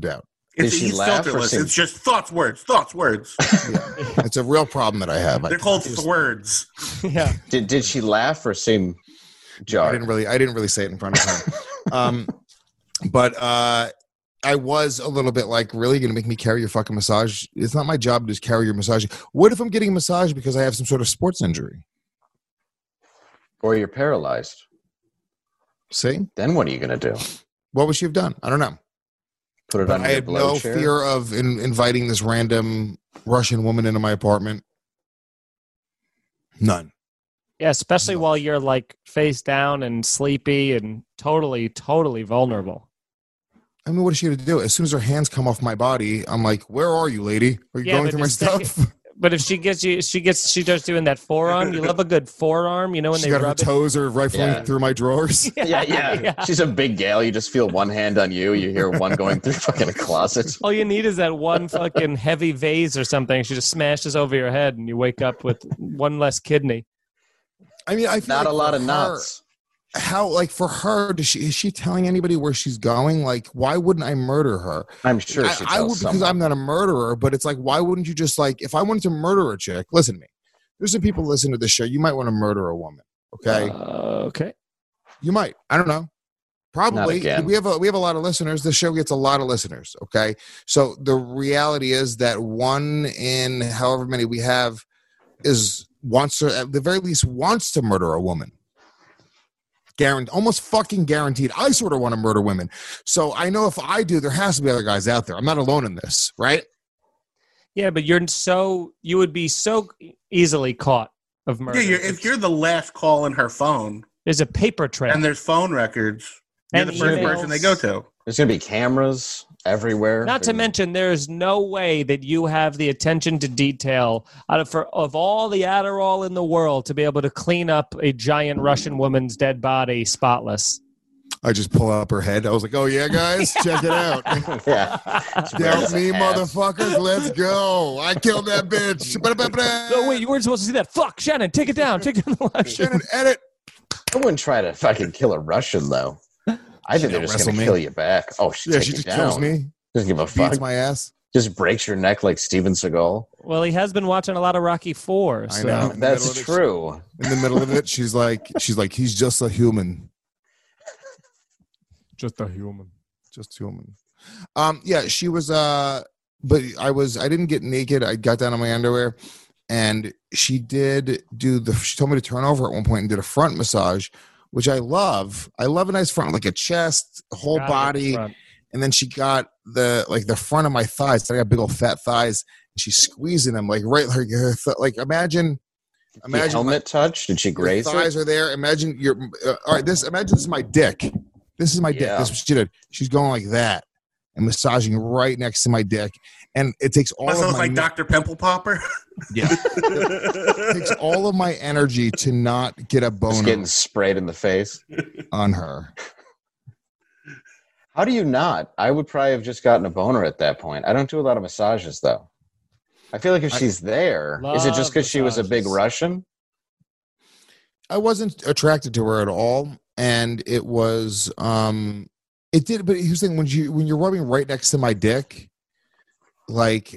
It's, Did she he's laugh or filterless. sing? It's just thoughts, words, thoughts, words. Yeah. It's a real problem that I have. They're I, called just- words. Yeah. Did did she laugh or seem I jarred? didn't really I didn't really say it in front of her. um, but uh, I was a little bit like, really going to make me carry your fucking massage? It's not my job to just carry your massage. What if I'm getting a massage because I have some sort of sports injury? Or you're paralyzed? See? Then what are you going to do? What would she have done? I don't know. Put it But on I your had blow no chair? fear of in, inviting this random Russian woman into my apartment. None. Yeah, especially while you're like face down and sleepy and totally, totally vulnerable. I mean, what is she going to do? As soon as her hands come off my body, I'm like, where are you, lady? Are you Yeah, going but through my just think- stuff? But if she gets you, she gets, she starts doing that forearm. You love a good forearm, you know when She they got her rub it. toes are rifling Yeah. through my drawers. Yeah, yeah, She's a big gal. You just feel one hand on you. You hear one going through fucking a closet. All you need is that one fucking heavy vase or something. She just smashes over your head, and you wake up with one less kidney. I mean, I feel Not like a lot for of her- knots. How, like, for her, does she is she telling anybody where she's going? Like, why wouldn't I murder her? I'm sure I, she I tells would because someone. I'm not a murderer, but it's like, why wouldn't you just like, if I wanted to murder a chick, listen to me. There's some people listen to this show. You might want to murder a woman, okay? Uh, okay. You might. I don't know. Probably. again. We have a we have a lot of listeners. The show gets a lot of listeners. Okay. So the reality is that one in however many we have is wants to at the very least wants to murder a woman. Guaranteed, almost fucking guaranteed. I sort of want to murder women. So I know if I do, there has to be other guys out there. I'm not alone in this, right? Yeah, but you're so you would be so easily caught of murder. Yeah, you're, if you're the last call in her phone, There's a paper trail. and there's phone records, you're And the first emails. person they go to. There's going to be cameras everywhere. Not to mention, there is no way that you have the attention to detail out of for of all the Adderall in the world to be able to clean up a giant Russian woman's dead body spotless. I just pull up her head. I was like, oh, yeah, guys, check it out. yeah. Doubt me, motherfuckers. Let's go. I killed that bitch. No, wait, you weren't supposed to see that. Fuck, Shannon, take it down. Take it down. Shannon, edit. I wouldn't try to fucking kill a Russian, though. I think She they're don't just going wrestle to me. kill you back. Oh, she Yeah, take she you just down. kills me. Doesn't give a Beats fuck. my ass. Just breaks your neck like Steven Seagal. Well, he has been watching a lot of Rocky Four. I So. know. In the That's middle of it, true. In the middle of it, she's like, she's like, he's just a human. Just a human. Just human. Um, yeah, she was uh but I was I didn't get naked. I got down on my underwear and she did do the she told me to turn over at one point and did a front massage, which I love. I love a nice front, like a chest, a whole Gotta get body. the front. And then she got the like the front of my thighs. I got big old fat thighs. And she's squeezing them like right like her th- like imagine The imagine helmet touch? Did she your graze thighs it? are there. Imagine your uh, all right. This imagine this is my dick. This is my dick. Yeah. This is what she did. She's going like that and massaging right next to my dick, and it takes all Must of look my like Doctor Pimple Popper. yeah. It takes all of my energy to not get a Just boner getting sprayed in the face. on her. How do you not? I would probably have just gotten a boner at that point. I don't do a lot of massages, though. I feel like if I- she's there, is it just Love because she was a big massages. Russian? I wasn't attracted to her at all, and it was um, it did. But here's the thing: when you when you're rubbing right next to my dick, like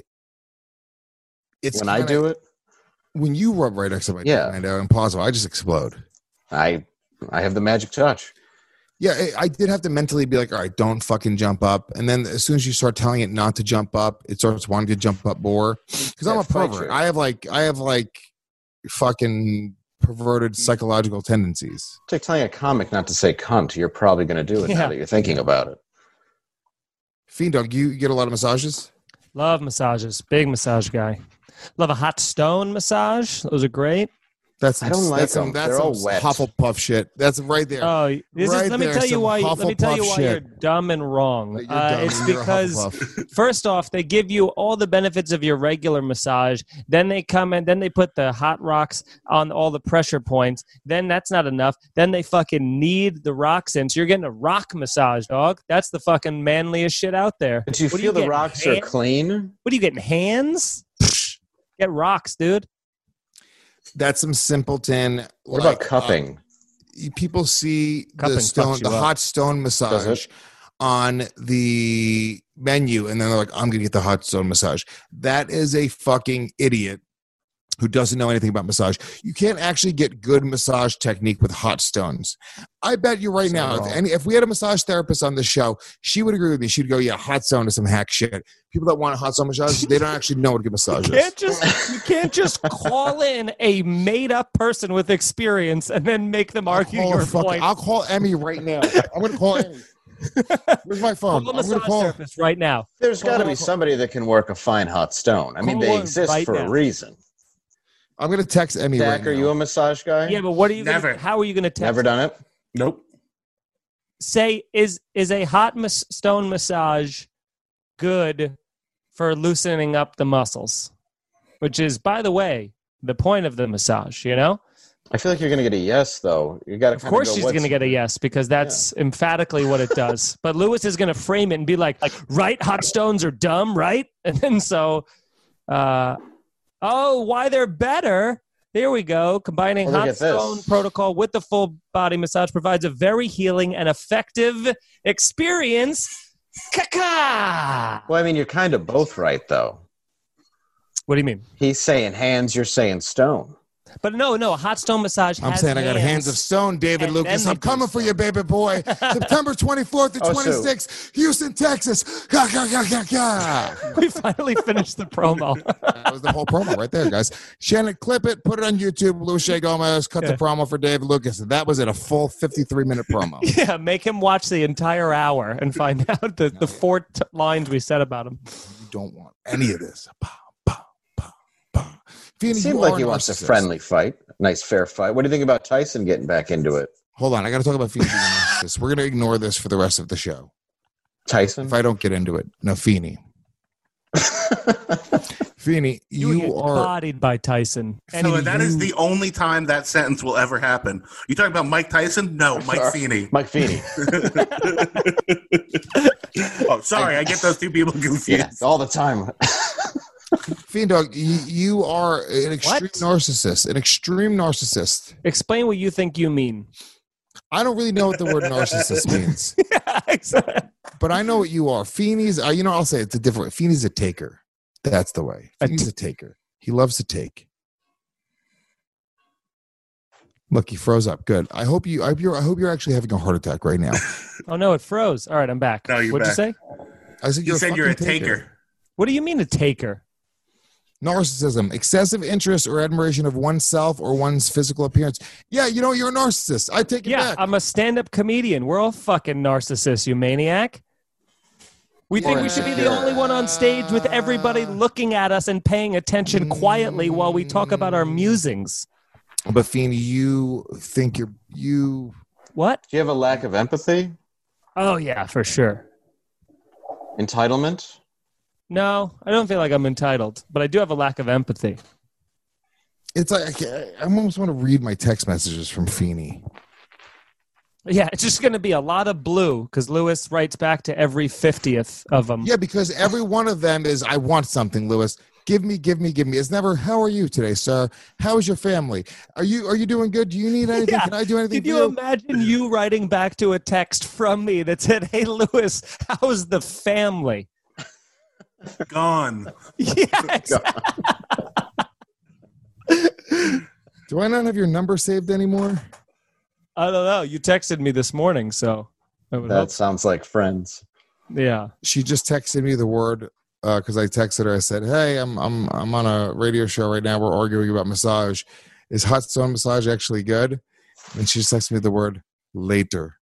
it's When I kinda- do it, when you rub right next to my Yeah. dick, I know, impossible. I just explode. I I have the magic touch. Yeah, I- I did have to mentally be like, all right, don't fucking jump up. And then as soon as you start telling it not to jump up, it starts wanting to jump up more. Because I'm Yeah, a fight pervert. you. I have like, I have like fucking perverted psychological tendencies. It's like telling a comic not to say cunt. You're probably going to do it Yeah. now that you're thinking about it. Fiend Dog, you get a lot of massages? Love massages. Big massage guy. Love a hot stone massage. Those are great. That's I don't like that's them. That's They're all some wet. Hufflepuff shit. That's right there. Oh, this Right is, let me there, tell you some why. Let me tell you Hufflepuff why shit. you're dumb and wrong. You're Uh, dumb it's and you're a because Hufflepuff. first off, they give you all the benefits of your regular massage. Then they come in. Then they put the hot rocks on all the pressure points. Then that's not enough. Then they fucking knead the rocks in. So you're getting a rock massage, dog. That's the fucking manliest shit out there. But you What are feel the getting, rocks hand- are clean? What are you getting? Hands? Get rocks, dude. That's some simpleton. What like, about cupping? uh, people see Cupping the stone, fucks you the up. hot stone massage Does on the menu and then they're like, I'm going to get the hot stone massage. That is a fucking idiot who doesn't know anything about massage. You can't actually get good massage technique with hot stones. I bet you right So now, wrong. if, any, if we had a massage therapist on the show, she would agree with me. She'd go, yeah, hot stone is some hack shit. People that want a hot stone massage, they don't actually know what a good massage You is. can't just you can't just call in a made up person with experience and then make them argue Call your a fucking- point. I'll call Emmy right now. I'm going to call Emmy. Where's my phone? Call a I'm going to massage call. therapist right now. There's Call got to her- be somebody that can work a fine hot stone. I mean, Call they her exist right for now. a reason. I'm going to text Emmy Dak, right now. are you a massage guy? Yeah, but what are you? Never. Gonna, how are you going to test? Never done it? Nope. Say is is a hot mas- stone massage good for loosening up the muscles? Which is, by the way, the point of the massage. You know. I feel like you're going to get a yes, though. You got to. Of course, she's going to get a yes because that's emphatically what it does. But Lewis is going to frame it and be like, like, right? Hot stones are dumb, right? And then so, uh, oh, why they're better? Here we go. Combining Well, look hot at this. stone protocol with the full body massage provides a very healing and effective experience. Kaka. Well, I mean, you're kind of both right, though. What do you mean? He's saying hands, you're saying stone. But no, no, a hot stone massage. I'm has saying I got hands hands of stone, David and Lucas. then I'm they coming for you, baby boy. September twenty-fourth to Oh, so- twenty-sixth, Houston, Texas. Ga, ga, ga, ga, ga. We finally finished the promo. That was the whole promo right there, guys. Shannon, clip it, put it on YouTube. Louis Shea Gomez, cut Yeah. the promo for David Lucas. And that was it, a full fifty-three minute promo. Yeah, make him watch the entire hour and find out the, the four t- lines we said about him. You don't want any of this. Bah, bah, bah, bah. Feeney, It seems you like are he a wants a narcissist. friendly fight, nice fair fight. What do you think about Tyson getting back into it? Hold on, I got to talk about Feeney being a narcissist. We're going to ignore this for the rest of the show. Tyson? If I don't get into it. No, Feeney. Feeney, You, you, get are... bodied by Tyson. And So that is you- the only time that sentence will ever happen. You talking about Mike Tyson? No, Mike Sorry. Feeney. Mike Feeney. Oh, sorry, I get those two people confused. Yeah, all the time. Fiend Dog, you, you are an extreme What? narcissist. An extreme narcissist. explain what you think you mean. I don't really know what the word narcissist means, Yeah, exactly. but I know what you are. Feeney's, uh, you know, I'll say it's a different. Feeney's a taker. That's the way. A Feeney's t- a taker. He loves to take. Look, he froze up. Good. I hope you. I hope you're. I hope you're actually having a heart attack right now. Oh no, it froze. All right, I'm back. No, you're What'd back. you say? I said You you're. said you're a fucking taker. What do you mean a taker? Narcissism, excessive interest or admiration of oneself or one's physical appearance. Yeah, you know, you're a narcissist. I take it Yeah, back. I'm a stand-up comedian. We're all fucking narcissists, you maniac. We think we should be the only one on stage with everybody looking at us and paying attention quietly while we talk about our musings. But Feeney, you think you're you. What? Do you have a lack of empathy? Oh yeah, for sure. Entitlement? No, I don't feel like I'm entitled, but I do have a lack of empathy. It's like I, can't- I almost want to read my text messages from Feeney. Yeah, it's just going to be a lot of blue because Lewis writes back to every fiftieth of them. Yeah, because every one of them is, I want something, Lewis. Give me, give me, give me. It's never, how are you today, sir? How is your family? Are you are you doing good? Do you need anything? Yeah. Can I do anything Can for you you? imagine you writing back to a text from me that said, "Hey, Lewis, how's the family?" Gone. Yes. Do I not have your number saved anymore? I don't know. You texted me this morning, so I would That hope. sounds like friends. Yeah. She just texted me the word because I texted her. I said, "Hey, I'm I'm I'm on a radio show right now. We're arguing about massage. Is hot stone massage actually good?" And she just texted me the word later.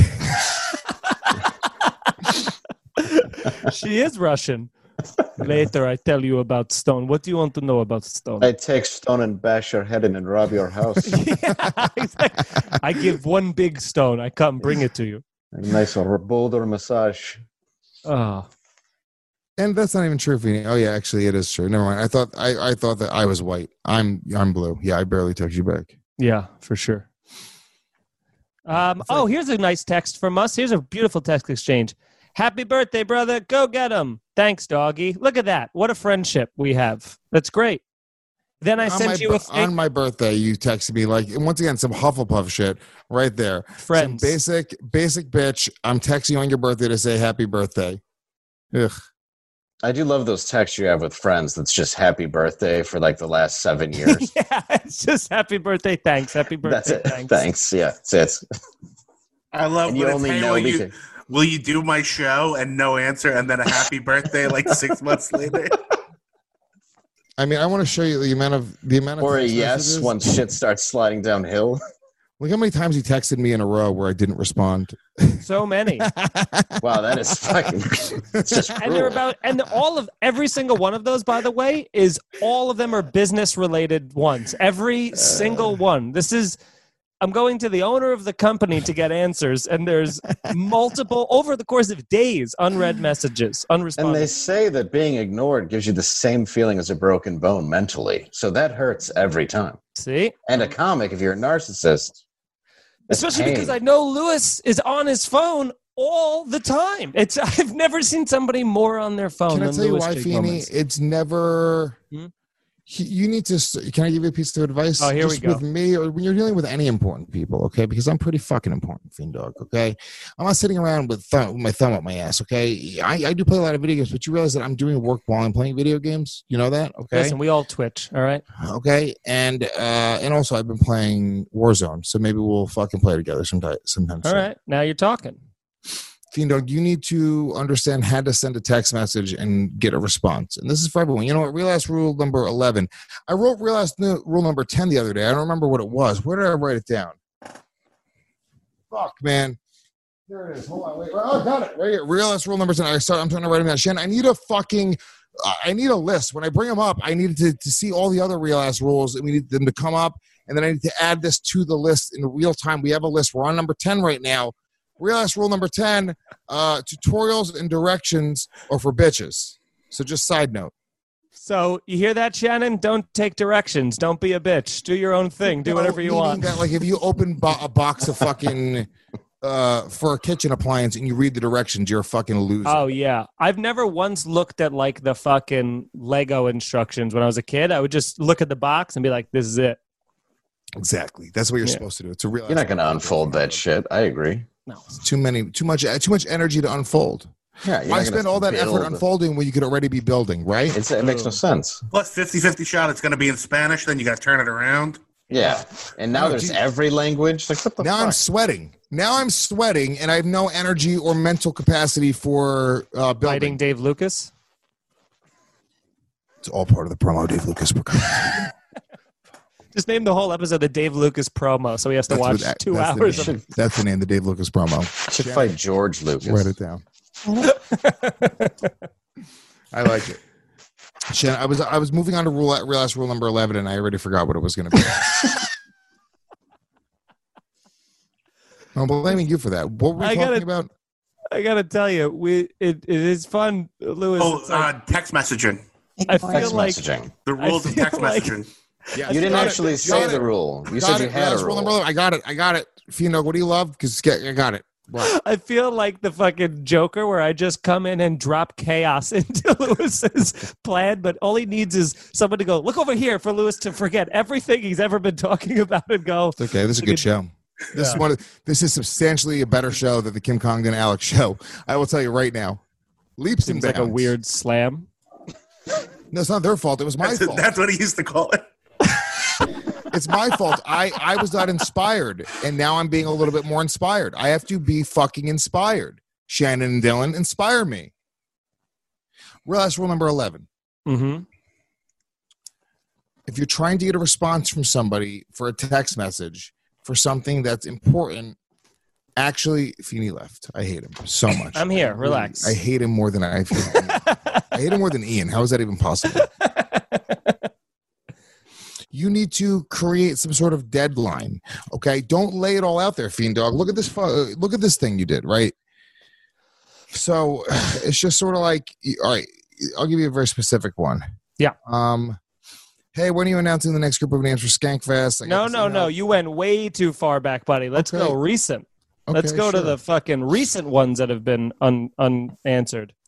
She is Russian. Later, I tell you about Stone. What do you want to know about Stone? I take stone and bash your head in and rob your house. Yeah, exactly. I give one big stone. I come bring it to you. A nice boulder massage. Oh, And that's not even true, Feeney. Oh yeah, actually, it is true. Never mind. I thought I, I thought that I was white. I'm I'm blue. Yeah, I barely text you back. yeah, for sure. Um, oh, here's a nice text from us. Here's a beautiful text exchange. Happy birthday, brother. Go get him. Thanks, doggy. Look at that. What a friendship we have. That's great. Then I on sent my, you a fake. on my birthday. You texted me like, and once again, some Hufflepuff shit right there. Friends. Some basic, basic bitch. I'm texting you on your birthday to say happy birthday. Ugh. I do love those texts you have with friends. That's just happy birthday for like the last seven years. Yeah, it's just happy birthday, thanks. Happy birthday, That's it. thanks. Thanks. Yeah, that's it. I love And when you it's, only hey, know will you, because- will you do my show? And no answer, and then a happy birthday like six months later. I mean, I want to show you the amount of the amount of Or a text yes messages. once shit starts sliding downhill. Look how many times he texted me in a row where I didn't respond. So many. Wow, that is fucking. It's just And they're cruel. about, and all of every single one of those, by the way, is all of them are business related ones. Every single one. This is, I'm going to the owner of the company to get answers, and there's multiple over the course of days unread messages, unresponded. And they say that being ignored gives you the same feeling as a broken bone mentally. So that hurts every time. See? And a comic, if you're a narcissist, it's Especially pain. because I know Lewis is on his phone all the time. It's I've never seen somebody more on their phone Can I than tell you Louis why, J. Feeney? Gomez. It's never. Hmm? He- You need to. s- Can I give you a piece of advice? Oh, here we Just go. With me, or when you're dealing with any important people, okay? Because I'm pretty fucking important, Fiend Dog. Okay, I'm not sitting around with, thumb, with my thumb up my ass. Okay, I, I do play a lot of video games, but you realize that I'm doing work while I'm playing video games. You know that? Okay. Listen, we all Twitch, all right? Okay, and uh, and also I've been playing Warzone, so maybe we'll fucking play together sometime. Sometime. All soon. right, now you're talking. Fiend Dog, you need to understand how to send a text message and get a response. And this is for everyone. You know what? Real ass rule number eleven. I wrote real ass nu- rule number ten the other day. I don't remember what it was. Where did I write it down? Fuck, man. There it is. Hold on. Wait. Oh, I got it. Right here. Real ass rule number ten. I start, I'm trying to write them down. Shannon, I need a fucking, uh, I need a list. When I bring them up, I need to, to see all the other real ass rules, and we need them to come up. And then I need to add this to the list in real time. We have a list. We're on number ten right now. Real ass rule number ten, uh, tutorials and directions are for bitches. So just side note. So you hear that, Shannon? Don't take directions. Don't be a bitch. Do your own thing. Do whatever you Meaning want. That, like if you open bo- a box of fucking uh, for a kitchen appliance and you read the directions, you're a fucking loser. Oh yeah, I've never once looked at like the fucking Lego instructions when I was a kid. I would just look at the box and be like, "This is it." Exactly. That's what you're Yeah. supposed to do. It's a real. You're not going to unfold that shit. I agree. No, It's too many, too much, too much energy to unfold. Yeah, you're Why not spend gonna all that build- effort unfolding when you could already be building, right? It's, it makes no sense. Plus fifty-fifty shot, it's going to be in Spanish, then you got to turn it around. Yeah. And now No, there's geez. every language. Like, what the Now fuck? I'm sweating. Now I'm sweating, and I have no energy or mental capacity for uh, building. Fighting Dave Lucas. It's all part of the promo, Dave Lucas. Just name the whole episode the Dave Lucas promo, so he has to That's watch what- two that's the hours name. of. That's the name, the Dave Lucas promo. should fight George Lucas. Write it down. I like it. Shannon, I was I was moving on to rule real last rule number eleven, and I already forgot what it was going to be. I'm blaming you for that. What were we I talking gotta- about? I gotta tell you, we it, it is fun, Lewis. Oh, It's like- uh, text messaging. I feel Text like messaging. The I rules of feel text like- messaging. Yeah, You didn't got it. actually Got say it. the rule. You Got said it. you had Real a last rule number rule. eleven. I got it. I got it. Fino, what do you love? Because I got it. What? I feel like the fucking Joker where I just come in and drop chaos into Lewis's plan, but all he needs is someone to go, look over here for Lewis to forget everything he's ever been talking about and go, It's okay. This is a good show. This is one. Of, this is substantially a better show than the Kim Congdon Alex show. I will tell you right now. Leaps and seems like a bounds. weird slam. No, it's not their fault. It was my That's, fault. that's what he used to call it. It's my fault. I, I was not inspired, and now I'm being a little bit more inspired. I have to be fucking inspired. Shannon and Dylan, inspire me. Real last rule number eleven. Mm-hmm. If you're trying to get a response from somebody for a text message for something that's important, actually, Feeney left. I hate him so much. I'm here. Relax. I hate him more than I feel. I hate him more than Ian. How is that even possible? You need to create some sort of deadline. Okay, don't lay it all out there, Fiend Dog. Look at this. fu- Look at this thing you did, right? So it's just sort of like, all right. I'll give you a very specific one. Yeah. Um. Hey, when are you announcing the next group of names for Skankfest? I got No, this no, email. no. You went way too far back, buddy. Let's Okay. go recent. Let's Okay, go to sure. the fucking recent ones that have been un- unanswered.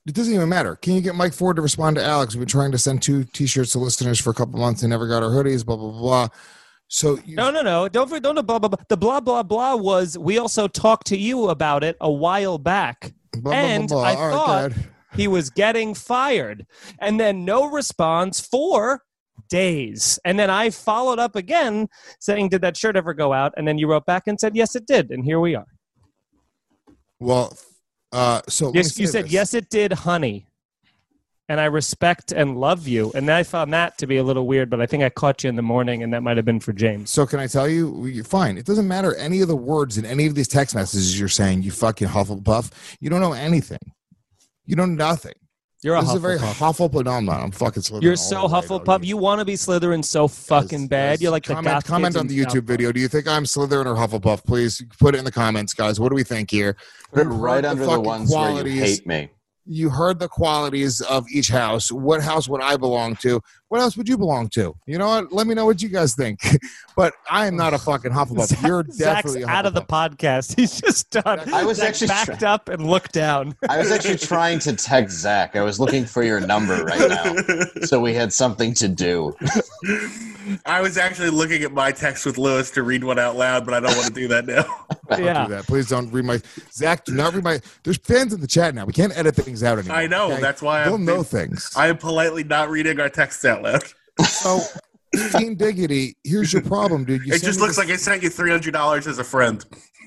It doesn't even matter. Can you get Mike Ford to respond to Alex? We've been trying to send two T-shirts to listeners for a couple months and never got our hoodies. Blah blah blah. So you, no, no, no. Don't don't blah blah blah. The blah blah blah was we also talked to you about it a while back, blah, and blah, blah, blah. I All thought right, he was getting fired, and then no response for days, and then I followed up again saying, "Did that shirt ever go out?" And then you wrote back and said, "Yes, it did," and here we are. Well, uh, so let me yes, you say said, this. "Yes, it did, honey." And I respect and love you. And I found that to be a little weird, but I think I caught you in the morning, and that might have been for James. So can I tell you, you're fine. It doesn't matter any of the words in any of these text messages you're saying, you fucking Hufflepuff. You don't know anything. You know nothing. You're a this Hufflepuff. is a very Hufflepuff. No, I'm not. I'm fucking Slytherin. You're so Hufflepuff. You want to be Slytherin so fucking bad. You're like the comment, goth comment kids on the in YouTube South video. Do you think I'm Slytherin or Hufflepuff? Please put it in the comments, guys. What do we think here? Put it You right heard under the fucking ones where you qualities. hate me. You heard the qualities of each house. What house would I belong to? What house would you belong to? You know what? Let me know what you guys think. But I am not a fucking Hufflepuff. You're Zach's definitely a Hufflepuff. out of the podcast. He's just done. I was Zach actually backed try- up and looked down. I was actually trying to text Zach. I was looking for your number right now, so we had something to do. I was actually looking at my text with Lewis to read one out loud, but I don't want to do that now. Don't Yeah. do that. Please don't read my Zach. Do not read my. There's fans in the chat now. We can't edit things out anymore. I know. okay? That's why they'll I'm know things. I am politely not reading our texts out loud. So, Team Diggity, here's your problem, dude. You It send just me looks this- like I sent you three hundred dollars as a friend.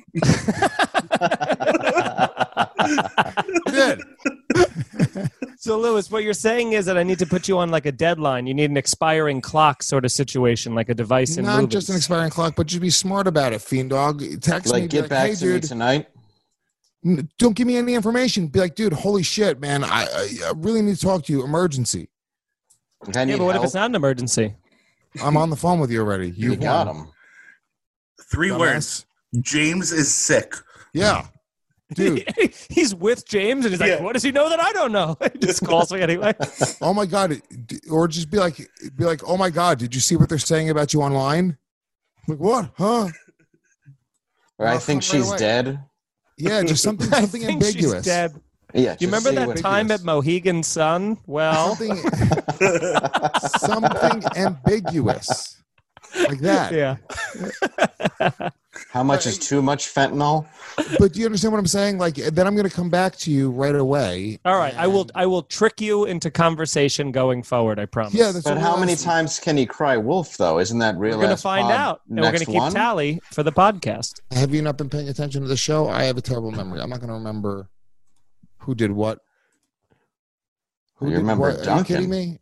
You did. So, Lewis, what you're saying is that I need to put you on like a deadline. You need an expiring clock sort of situation, like a device in Not movies. just an expiring clock, but just be smart about it, Fiend Dog. Text me. Like, be get like, back hey, to me dude, tonight. n- don't give me any information. Be like, dude, holy shit, man. I, I, I really need to talk to you. Emergency. Like, I Yeah, need but what if help. it's not an emergency? I'm on the phone with you already. You, You got won. him. Three Dumbass. words. James is sick. Yeah. Dude. He's with James, and he's like, Yeah. "What does he know that I don't know?" He just calls me anyway. Oh my God. D- Or just be like, be like, oh my God, did you see what they're saying about you online? Like, what? Huh? Or I I'll think come right she's away. dead. Yeah, just something I something think she's ambiguous. dead. Yeah. You just remember see that what- time at Mohegan Sun? Well, Something, something ambiguous. Like that. yeah. How much is too much fentanyl? But do you understand what I'm saying? Like, then I'm going to come back to you right away. All right, I will. and- I will trick you into conversation going forward. I promise. Yeah, that's But what how we're many asking. times can he cry wolf, though? Isn't that real? we're gonna ass find pod out, and we're next gonna keep one? tally for the podcast. Have you not been paying attention to the show? I have a terrible memory. I'm not going to remember who did what. Who You did remember what? Are you Duncan. kidding me?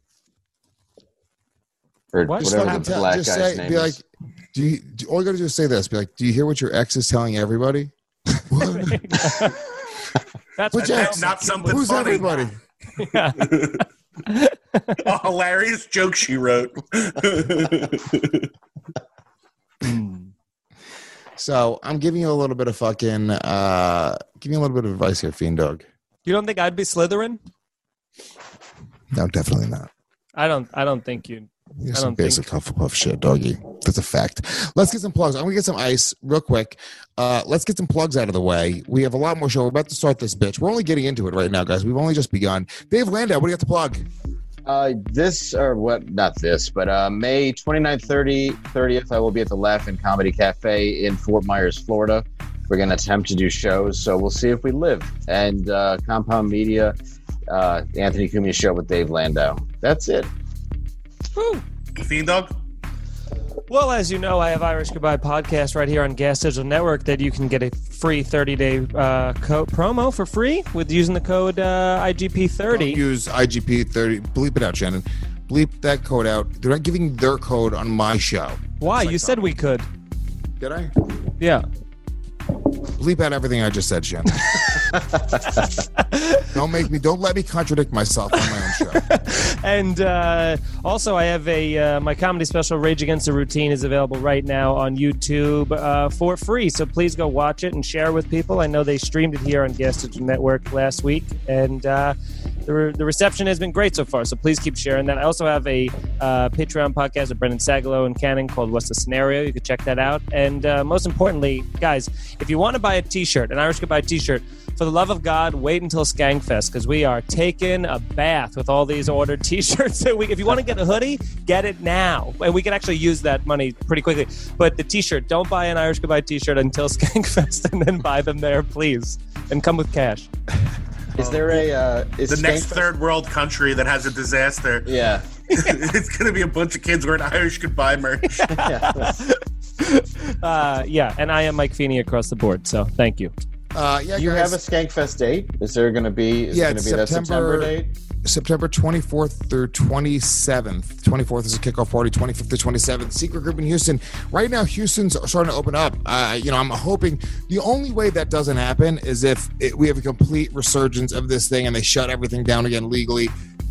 Or What? Just whatever fucking the tell- black just guy's say, name be like, is. do you? Do, all you got to do is say this. Be like, do you hear what your ex is telling everybody? What? That's Which what ex? Not something Who's funny. everybody? Yeah. A hilarious joke she wrote. So I'm giving you a little bit of fucking, uh, giving you a little bit of advice here, Fiend Dog. You don't think I'd be Slytherin? No, definitely not. I don't. I don't think you. You're I some don't basic think. Hufflepuff shit, doggy. That's a fact. Let's get some plugs. I'm gonna get some ice real quick. Uh, let's get some plugs out of the way. We have a lot more show. We're about to start this bitch. We're only getting into it right now, guys. We've only just begun. Dave Landau, what do you got to plug? Uh, this or what? Not this, but uh, May twenty-ninth, thirtieth, I will be at the Laugh-In Comedy Cafe in Fort Myers, Florida. We're going to attempt to do shows, so we'll see if we live. And uh, Compound Media, uh, Anthony Cumia show with Dave Landau. That's it. Woo. Fiend Dog? Well, as you know, I have Irish Goodbye podcast right here on Gas Digital Network that you can get a free thirty-day uh, code promo for free with using the code uh, I G P thirty. Don't use I G P thirty. Bleep it out, Shannon. Bleep that code out. They're not giving their code on my show. Why? It's like You said we could. Did I? Yeah. Bleep out everything I just said, Shannon. Don't make me. Don't let me contradict myself on my own show. And uh, also, I have a uh, my comedy special, Rage Against the Routine, is available right now on YouTube uh, for free. So please go watch it and share with people. I know they streamed it here on Gas Digital Network last week, and uh, the, re- the reception has been great so far. So please keep sharing that. I also have a uh, Patreon podcast with Brendan Sagalow and Cannon called What's the Scenario? You can check that out. And uh, most importantly, guys, if you want to buy a T-shirt, an Irish Goodbye T-shirt, for the love of God, wait until Skankfest because we are taking a bath with all these ordered T-shirts. So we, if you want to get a hoodie, get it now, and we can actually use that money pretty quickly. But the T-shirt, don't buy an Irish Goodbye T-shirt until Skankfest, and then buy them there, please, and come with cash. Is there a uh, is the next Skankfest- third world country that has a disaster? Yeah, it's gonna be a bunch of kids wearing Irish Goodbye merch. uh, yeah, and I am Mike Feeney across the board. So thank you. Uh, yeah, Do you guys. have a Skankfest date? Is there going to be? Is Yeah, it going it's to be that September- September date? September twenty-fourth through twenty-seventh. twenty-fourth is a kickoff party. twenty-fifth to twenty-seventh. Secret group in Houston. Right now, Houston's starting to open up. Uh, you know, I'm hoping the only way that doesn't happen is if it, we have a complete resurgence of this thing and they shut everything down again legally.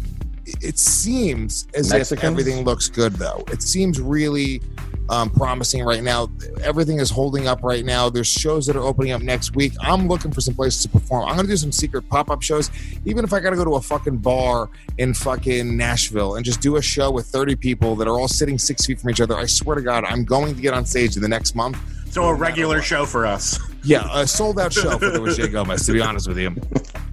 It seems as Mexicans? if everything looks good, though. It seems really um, promising right now. Everything is holding up right now. There's shows that are opening up next week. I'm looking for some places to perform. I'm going to do some secret pop-up shows, even if I got to go to a fucking bar in fucking Nashville and just do a show with thirty people that are all sitting six feet from each other. I swear to God, I'm going to get on stage in the next month. So a regular show for us. Yeah, a sold-out show for the Jay Gomez, to be honest with you.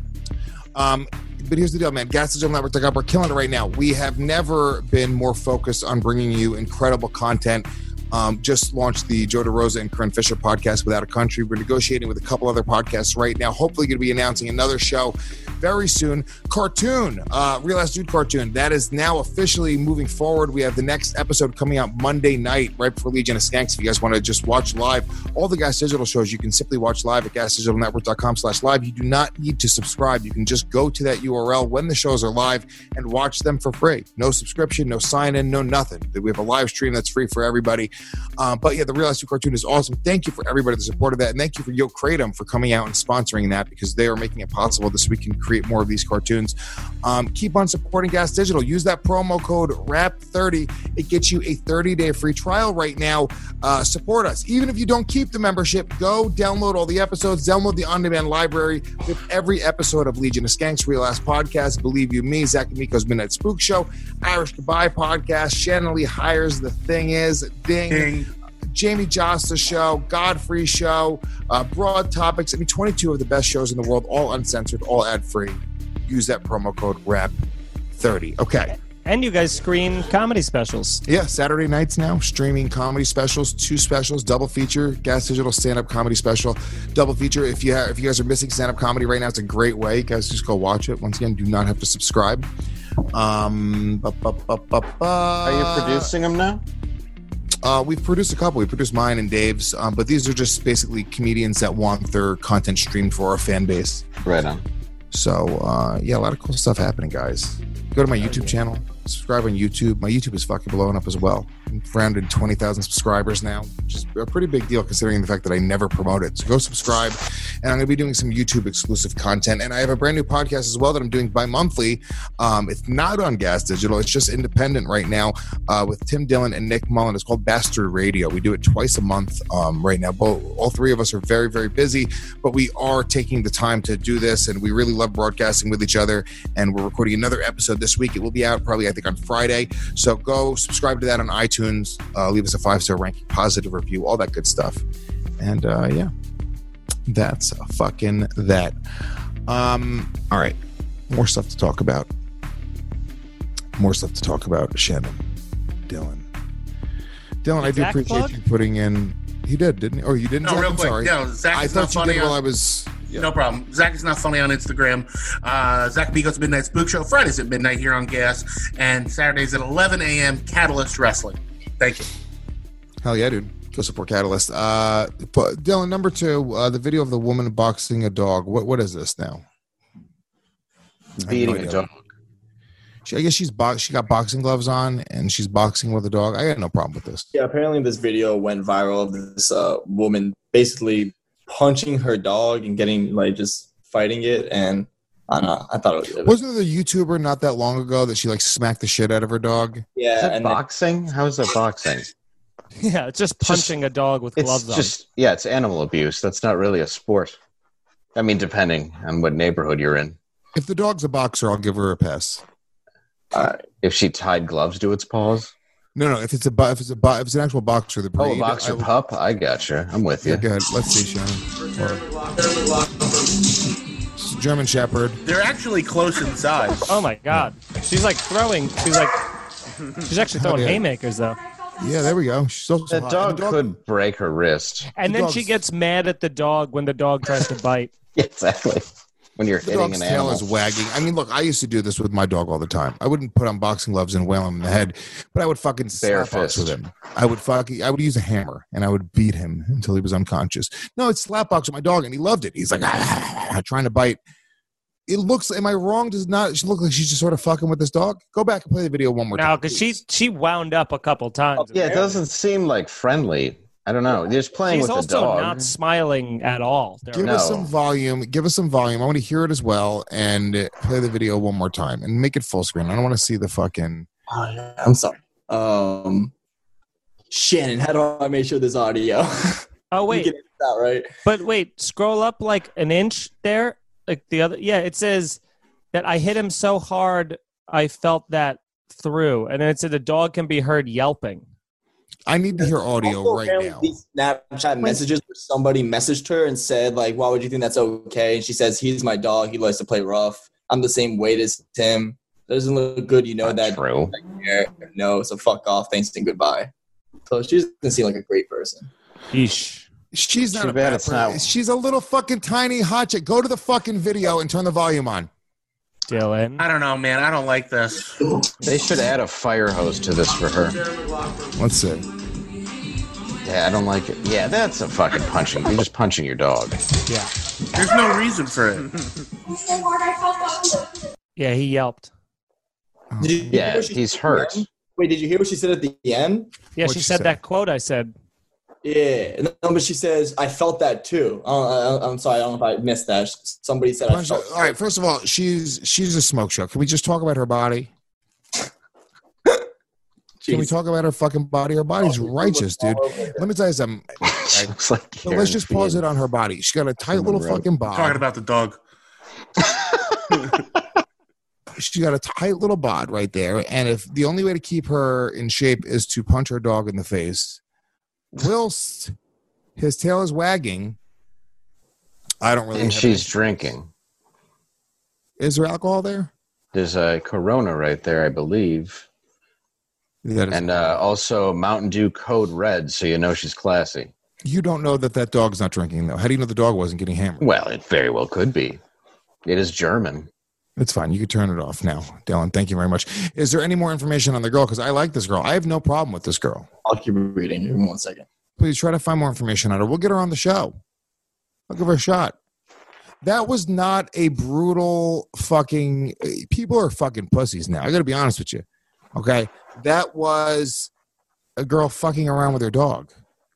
Um, but here's the deal, man. gas digital network dot com, we're killing it right now. We have never been more focused on bringing you incredible content. Um, just launched the Joe DeRosa and Corinne Fisher podcast, Without a Country. We're negotiating with a couple other podcasts right now. Hopefully going to be announcing another show very soon. Cartoon, uh, Real Ass Dude Cartoon, that is now officially moving forward. We have the next episode coming out Monday night, right before Legion of Skanks. If you guys want to just watch live, all the Gas Digital shows, you can simply watch live at gas digital network dot com slash live. You do not need to subscribe. You can just go to that U R L when the shows are live and watch them for free. No subscription, no sign-in, no nothing. We have a live stream that's free for everybody. Um, but yeah, the Real Ass Dude Cartoon is awesome. Thank you for everybody that supported that. And thank you for Yo Kratom for coming out and sponsoring that, because they are making it possible this week can create more of these cartoons. Um, keep on supporting Gas Digital. Use that promo code R A P thirty. It gets you a thirty-day free trial right now. Uh, support us. Even if you don't keep the membership, go download all the episodes, download the on-demand library with every episode of Legion of Skanks, Real Ass Podcast, Believe You Me, Zach and Miko's Midnight Spook Show, Irish Goodbye Podcast, Shannon Lee Hires, The Thing Is, Ding, Ding. Jamie Josta Show, Godfrey Show, uh, Broad Topics. I mean, twenty-two of the best shows in the world, all uncensored, all ad-free. Use that promo code R A P thirty. Okay. And you guys screen comedy specials. Yeah, Saturday nights now, streaming comedy specials, two specials, double feature, Gas Digital stand-up comedy special, double feature. If you have, if you guys are missing stand-up comedy right now, it's a great way. You guys just go watch it. Once again, do not have to subscribe. Um, ba, ba, ba, ba, ba. Are you producing them now? Uh, we've produced a couple. We produced mine and Dave's, um, but these are just basically comedians that want their content streamed for our fan base. Right on. So, uh, yeah, a lot of cool stuff happening, guys. Go to my YouTube channel. Subscribe on YouTube. My YouTube is fucking blowing up as well. I'm rounded twenty thousand subscribers now, which is a pretty big deal considering the fact that I never promote it. So go subscribe. And I'm going to be doing some YouTube exclusive content. And I have a brand new podcast as well that I'm doing bi-monthly. Um, it's not on Gas Digital. It's just independent right now uh, with Tim Dillon and Nick Mullen. It's called Bastard Radio. We do it twice a month um, right now. Both, all three of us are very, very busy, but we are taking the time to do this. And we really love broadcasting with each other. And we're recording another episode this week. It will be out probably, I think, on Friday. So go subscribe to that on iTunes. Uh, leave us a five-star ranking, positive review, all that good stuff. And uh, yeah, that's fucking that. Um, all right, more stuff to talk about. More stuff to talk about. Shannon, Dylan, Dylan, I do Zach appreciate plug? you putting in. He did, didn't he? Or you didn't? No, Zach? real I'm quick. sorry. Yeah, Zach I is thought not you funny did while on- I was. Yeah. No problem. Zach is not funny on Instagram. Uh, Zach Miko's Midnight Spook Show. Fridays at midnight here on Gas. And Saturdays at eleven a.m. Catalyst Wrestling. Thank you. Hell yeah, dude. Go support Catalyst. Uh, but Dylan, number two, uh, the video of the woman boxing a dog. What What is this now? Beating no a idea. dog. She, I guess she's bo- she got boxing gloves on and she's boxing with a dog. I got no problem with this. Yeah, apparently this video went viral of this uh, woman basically punching her dog and getting like just fighting it, and I don't know. I thought it was Wasn't there a YouTuber not that long ago that she like smacked the shit out of her dog? yeah. Is that And then- boxing? How is that boxing? Yeah, it's just punching a dog with It's gloves on. just yeah, it's animal abuse. That's not really a sport. I mean, depending on what neighborhood you're in. If the dog's a boxer, I'll give her a pass. Uh, if she tied gloves to its paws. No, no. If it's a bo- if it's a bo- if it's an actual boxer, the breed. Oh, a boxer I will- pup. I gotcha. I'm with you. Yeah, go ahead. Let's see, Shannon. Or- German Shepherd. They're actually close in size. Oh my God, she's like throwing. She's like, she's actually throwing yeah. haymakers though. Yeah, there we go. She's also The hot. dog, And the dog could break her wrist. And The then dog's- she gets mad at the dog when the dog tries to bite. Exactly. When you're The hitting dog's an tail animal. is wagging. I mean, look, I used to do this with my dog all the time. I wouldn't put on boxing gloves and whale him in the head, but I would fucking Bare slap box fist. with him. I would fucking, I would use a hammer and I would beat him until he was unconscious. No, it's slap box with my dog, and he loved it. He's like trying to bite. It looks. Am I wrong? Does not she look like she's just sort of fucking with this dog? Go back and play the video one more No, time. because she she wound up a couple times. Yeah, it doesn't seem like friendly. I don't know. Just playing She's with the also dog. not smiling at all. Give No. us some volume. Give us some volume. I want to hear it as well, and play the video one more time and make it full screen. I don't want to see the fucking. Oh, yeah, I'm sorry. Um, Shannon, how do I make sure there's audio? Oh You wait, can edit that, right? but wait, scroll up like an inch there, like the other. Yeah, it says that I hit him so hard I felt that through, and then it said the dog can be heard yelping. I need to hear audio Also, right apparently now. These Snapchat messages where somebody messaged her and said, like, why would you think that's okay? And she says, he's my dog. He likes to play rough. I'm the same weight as him. Doesn't look good. You know Not that. true. No, so fuck off. Thanks and goodbye. So she doesn't seem like a great person. Yeesh. She's not Too a bad bad it's person. not- She's a little fucking tiny hot chick. Go to the fucking video and turn the volume on. Dylan. I don't know, man. I don't like this. They should add a fire hose to this for her. Let's see. Yeah, I don't like it. Yeah, that's a fucking punching. You're just punching your dog. Yeah. There's no reason for it. Yeah, he yelped. Did you hear Yeah, what she he's said at hurt. the end? Wait, did you hear what she said at the end? Yeah, What'd she she said say? that quote I said. Yeah, no, but she says, I felt that too. Uh, I, I'm sorry, I don't know if I missed that. Somebody said I Punch- felt all right, first of all, she's she's a smoke show. Can we just talk about her body? Can we Jeez. talk about her fucking body? Her body's righteous, dude. Let me tell you something. She looks like So let's just pause it on her body. She's got a tight little Road. fucking Talking bod. about the dog. She's got a tight little bod right there. And if the only way to keep her in shape is to punch her dog in the face, whilst his tail is wagging, I don't really. And have she's any- drinking. Is there alcohol there? There's a Corona right there, I believe. That is, And uh, also Mountain Dew Code Red, so you know she's classy. you don't know that that dog's not drinking, though. How do you know the dog wasn't getting hammered? Well, it very well could be. It is German. It's fine. You can turn it off now, Dylan. Thank you very much. Is there any more information on the girl? Because I like this girl. I have no problem with this girl. I'll keep reading. Give me one second. Please try to find more information on her. We'll get her on the show. I'll give her a shot. That was not a brutal fucking. People are fucking pussies now. I got to be honest with you. Okay, that was a girl fucking around with her dog.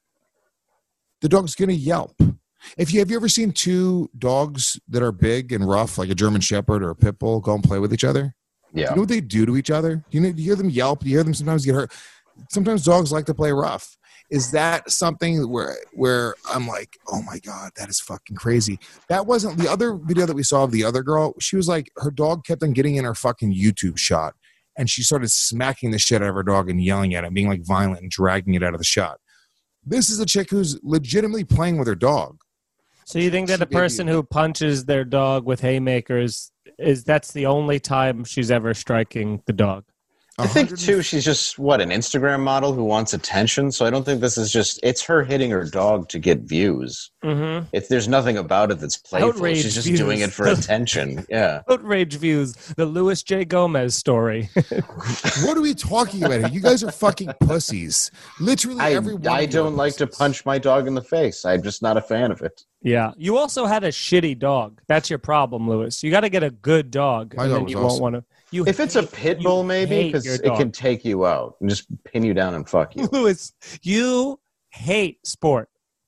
The dog's gonna yelp. If you have you ever seen two dogs that are big and rough, like a German Shepherd or a Pit Bull, go and play with each other? Yeah. You know what they do to each other? You know, you hear them yelp. You hear them sometimes get hurt. Sometimes dogs like to play rough. Is that something where where I'm like, oh my God, that is fucking crazy? That wasn't the other video that we saw of the other girl. She was like, her dog kept on getting in her fucking YouTube shot, and she started smacking the shit out of her dog and yelling at it, being like violent and dragging it out of the shot. This is a chick who's legitimately playing with her dog. So you think that She a gave you- person who punches their dog with haymakers is that's the only time she's ever striking the dog? I think too, she's just what an Instagram model who wants attention. So I don't think this is just it's her hitting her dog to get views. Mm-hmm. If there's nothing about it that's playful, Outrage she's just views. doing it for attention. Yeah. Outrage views, the Louis J. Gomez story. What are we talking about here? You guys are fucking pussies. Literally I, every one I of you are don't like to pussies. punch my dog in the face. I'm just not a fan of it. Yeah. You also had a shitty dog. That's your problem, Louis. You got to get a good dog. My and dog then was you awesome. won't want to. You If it's a hate- pit you bull, maybe, hate because your it dog. can take you out and just pin you down and fuck you. Louis, you hate sport.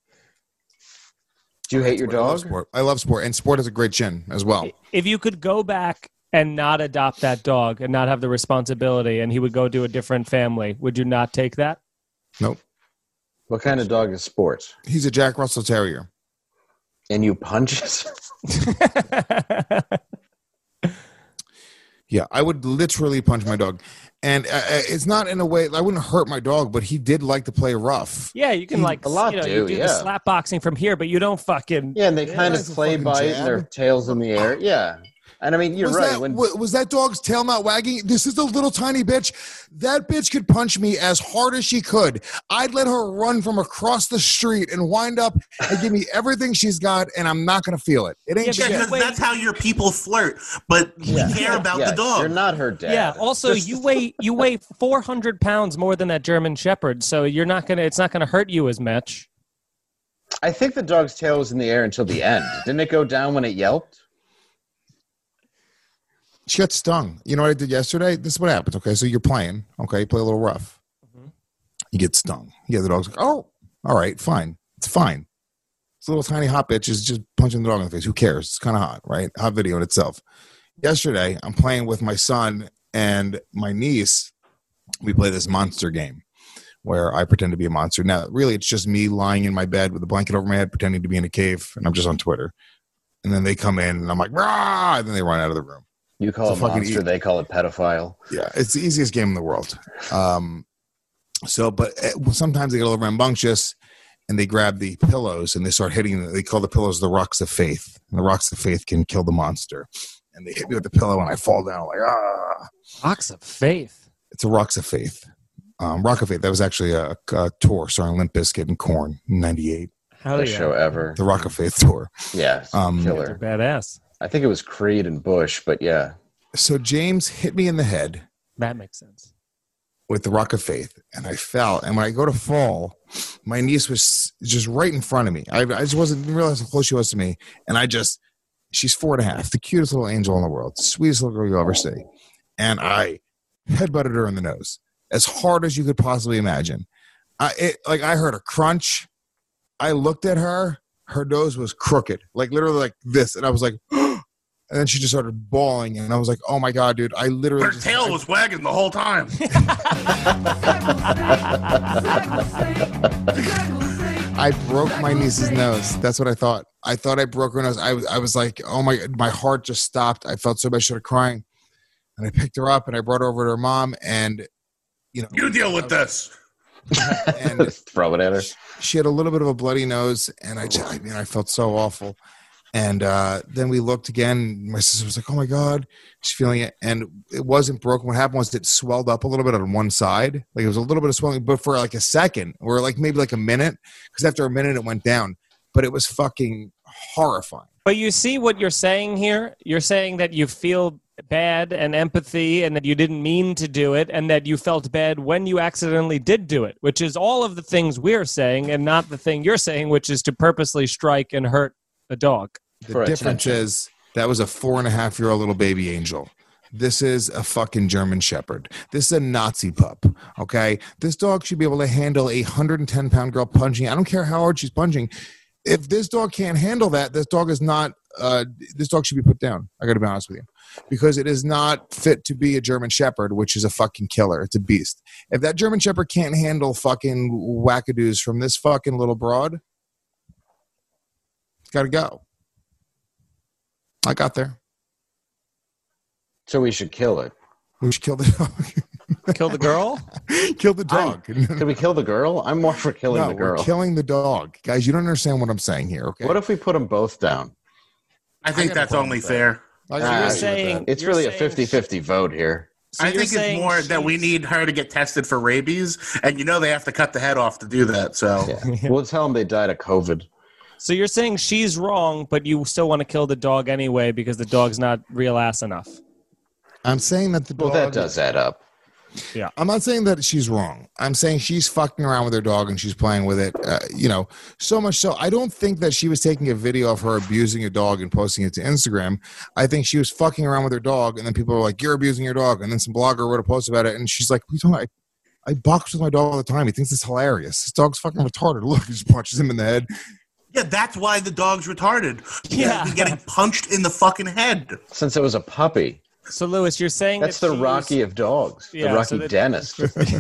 Do you hate your I love dog? sport. I love sport, and sport has a great chin as well. If you could go back and not adopt that dog and not have the responsibility and he would go to a different family, would you not take that? Nope. What kind of dog is sport? He's a Jack Russell Terrier. And you punch it? Yeah, I would literally punch my dog. And uh, it's not in a way I wouldn't hurt my dog, but he did like to play rough. Yeah, you can He- like a lot you know, do, you do yeah. the slap boxing from here, but you don't fucking Yeah, and they kind of that's a play fucking by it, jab. and their tails in the air. Yeah, and I mean, you're was right. That, when wa- was that dog's tail not wagging? This is a little tiny bitch. That bitch could punch me as hard as she could. I'd let her run from across the street and wind up and give me everything she's got, and I'm not going to feel it. It ain't Yeah, shit. Yeah, because that's how your people flirt. But we Yeah. care about Yes, the dog. You're not her dad. Yeah. Also, Just- you weigh you weigh four hundred pounds more than that German Shepherd, so you're not gonna. It's not gonna hurt you as much. I think the dog's tail was in the air until the end. Didn't it go down when it yelped? She got stung. You know what I did yesterday? This is what happens. Okay, so you're playing. Okay, you play a little rough. Mm-hmm. You get stung. Yeah, the dog's like, oh, all right, fine. It's fine. This little tiny hot bitch is just punching the dog in the face. Who cares? It's kind of hot, right? Hot video in itself. Yesterday, I'm playing with my son and my niece. We play this monster game where I pretend to be a monster. Now, really, it's just me lying in my bed with a blanket over my head, pretending to be in a cave, and I'm just on Twitter. And then they come in, and I'm like, rah! And then they run out of the room. You call It's it a fucking monster, e- they call it pedophile. Yeah, it's the easiest game in the world. Um, so, but uh, sometimes they get a little rambunctious, and they grab the pillows and they start hitting. They call the pillows the rocks of faith. And the rocks of faith can kill the monster. And they hit me with the pillow, and I fall down like ah. Rocks of Faith. It's a rocks of faith. Um, Rock of Faith. That was actually a, a tour starring Limp Bizkit and Korn in ninety-eight. Hell Best yeah. show ever. The Rock of Faith tour. Yeah, Um, killer. They're badass. I think it was Creed and Bush, but yeah. So James hit me in the head That makes sense. with the Rock of Faith, and I fell. And when I go to fall, my niece was just right in front of me. I, I just wasn't didn't realize how close she was to me, and I just she's four and a half, the cutest little angel in the world, sweetest little girl you'll ever see, and I headbutted her in the nose as hard as you could possibly imagine. I it, like I heard a crunch. I looked at her. Her nose was crooked, like literally like this, and I was like. And then she just started bawling, and I was like, "Oh my god, dude! I literally." Her just, tail I, was wagging the whole time. I broke my niece's nose. That's what I thought. I thought I broke her nose. I was, I was like, "Oh my!" My heart just stopped. I felt so bad. I started crying, and I picked her up and I brought her over to her mom, and you know, You deal with this. and Throw it at her. she had a little bit of a bloody nose, and I, just, I mean, I felt so awful. And uh, then we looked again. My sister was like, "Oh my god, she's feeling it," and it wasn't broken. What happened was it swelled up a little bit on one side, like it was a little bit of swelling, but for like a second, or like maybe like a minute, because after a minute it went down. But it was fucking horrifying. But you see what you're saying here? You're saying that you feel bad and empathy and that you didn't mean to do it and that you felt bad when you accidentally did do it, which is all of the things we're saying and not the thing you're saying, which is to purposely strike and hurt a dog. The For difference attention. is that was a four and a half year old little baby angel. This is a fucking German Shepherd. This is a Nazi pup. Okay, this dog should be able to handle a one hundred ten pound girl punching. I don't care how hard she's punching. If this dog can't handle that, this dog is not. Uh, this dog should be put down. I got to be honest with you, because it is not fit to be a German Shepherd, which is a fucking killer. It's a beast. If that German Shepherd can't handle fucking wackadoos from this fucking little broad, it's got to go. I got there. So we should kill it. We should kill the dog. Kill the girl? Kill the dog. Could we kill the girl? I'm more for killing no, the girl. we're killing the dog. Guys, you don't understand what I'm saying here, okay? What if we put them both down? I think I got a that's problem only with that. fair. I So agree you're with saying that. It's you're really a saying fifty-fifty vote here. So I you're think it's saying more that we she's- need her to get tested for rabies, and you know they have to cut the head off to do that. So Yeah. We'll tell them they died of COVID. So you're saying she's wrong, but you still want to kill the dog anyway because the dog's not real ass enough. I'm saying that the dog. Well, that does add up. I'm not saying that she's wrong. I'm saying she's fucking around with her dog and she's playing with it. Uh, you know, so much so. I don't think that she was taking a video of her abusing a dog and posting it to Instagram. I think she was fucking around with her dog, and then people were like, "You're abusing your dog," and then some blogger wrote a post about it, and she's like, "We don't. I, I box with my dog all the time. He thinks it's hilarious. This dog's fucking retarded. Look, he just punches him in the head." yeah, that's why the dog's retarded. Yeah. He's getting punched in the fucking head. Since it was a puppy. So Lewis, you're saying That's that the she's- Rocky of dogs. Yeah, the Rocky so that- dentist.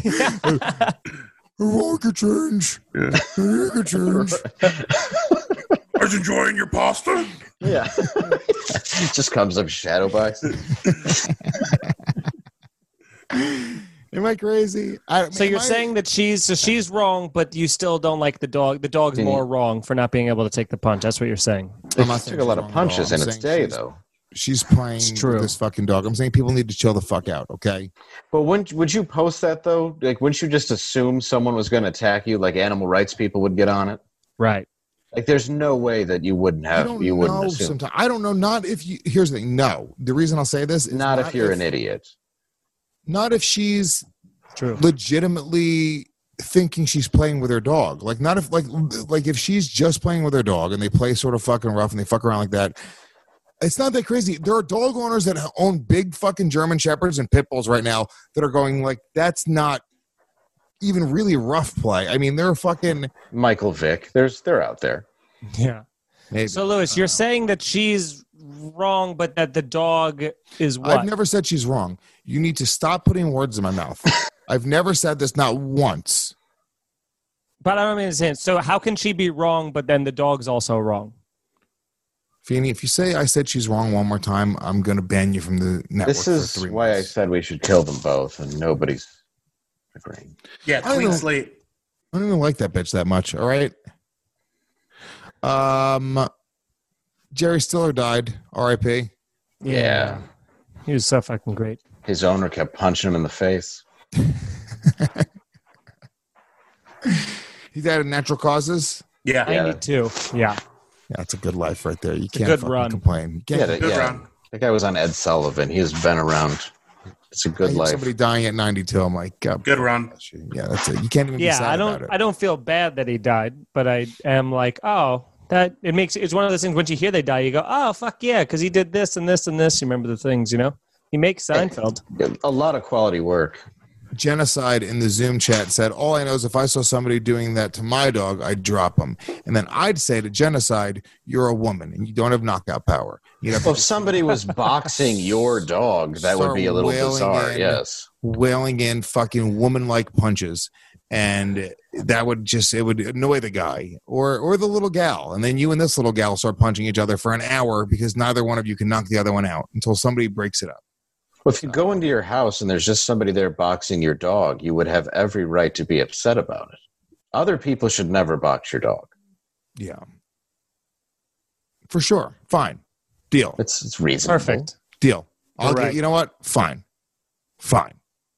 Rocket change. Rocket change. Are you enjoying your pasta? Yeah. Just comes up shadow box. Am I crazy? I, So you're I, saying that she's so she's wrong, but you still don't like the dog. The dog's Yeah. more wrong for not being able to take the punch. That's what you're saying. I'm not She saying took a lot she's of wrong at punches all. in I'm its saying day, she's- though. She's playing It's true. with this fucking dog. I'm saying people need to chill the fuck out, okay? But wouldn't would you post that though? Like, wouldn't you just assume someone was going to attack you? Like animal rights people would get on it. Right. Like, there's no way that you wouldn't I have. don't You wouldn't know. assume. Sometimes I don't know. Not if you. Here's the thing. No, the reason I'll say this is Not if you're an idiot. Not if she's True. legitimately thinking she's playing with her dog. Like not if like like if she's just playing with her dog and they play sort of fucking rough and they fuck around like that. It's not that crazy. There are dog owners that own big fucking German Shepherds and Pit Bulls right now that are going like, that's not even really rough play. I mean, they're fucking Michael Vick. There's they're out there. Yeah. Maybe. So Lewis, you're saying that she's wrong, but that the dog is what? I've never said she's wrong. You need to stop putting words in my mouth. I've never said this, not once. But I don't understand. So how can she be wrong, but then the dog's also wrong? Feeney, if you say I said she's wrong one more time, I'm going to ban you from the network This for is three why I months. said we should kill them both, and nobody's agreeing. Yeah, I clean don't- slate. I don't even like that bitch that much. All right. Um, Jerry Stiller died. R I P Yeah. He was so fucking great. His owner kept punching him in the face. He died of natural causes. Yeah. Yeah. ninety-two. Yeah. Yeah, that's a good life right there. You a can't good fucking run. complain. You can't. Yeah, that, Good yeah. run. That guy was on Ed Sullivan. He has been around. It's a I good hear life. somebody dying at ninety-two. I'm like, God Good run. bless you. Yeah, that's it. You can't even be Yeah, sad I don't about it. I don't feel bad that he died, but I am like, oh, that it makes it's one of those things once you hear they die, you go, oh fuck yeah, because he did this and this and this. You remember the things, you know? He makes Seinfeld. A lot of quality work. Genocide in the Zoom chat said, all I know is if I saw somebody doing that to my dog, I'd drop him. And then I'd say to Genocide, you're a woman and you don't have knockout power. You know, Well, if somebody was boxing your dog, that would be a little Start wailing bizarre. in. Yes. wailing in fucking woman-like punches. And that would just, it would annoy the guy or or the little gal. And then you and this little gal start punching each other for an hour because neither one of you can knock the other one out until somebody breaks it up. Well, if you go into your house and there's just somebody there boxing your dog, you would have every right to be upset about it. Other people should never box your dog. Yeah. For sure. Fine. Deal. It's it's reasonable. Perfect. Deal. I'll You're get, right. you know what? Fine. Fine.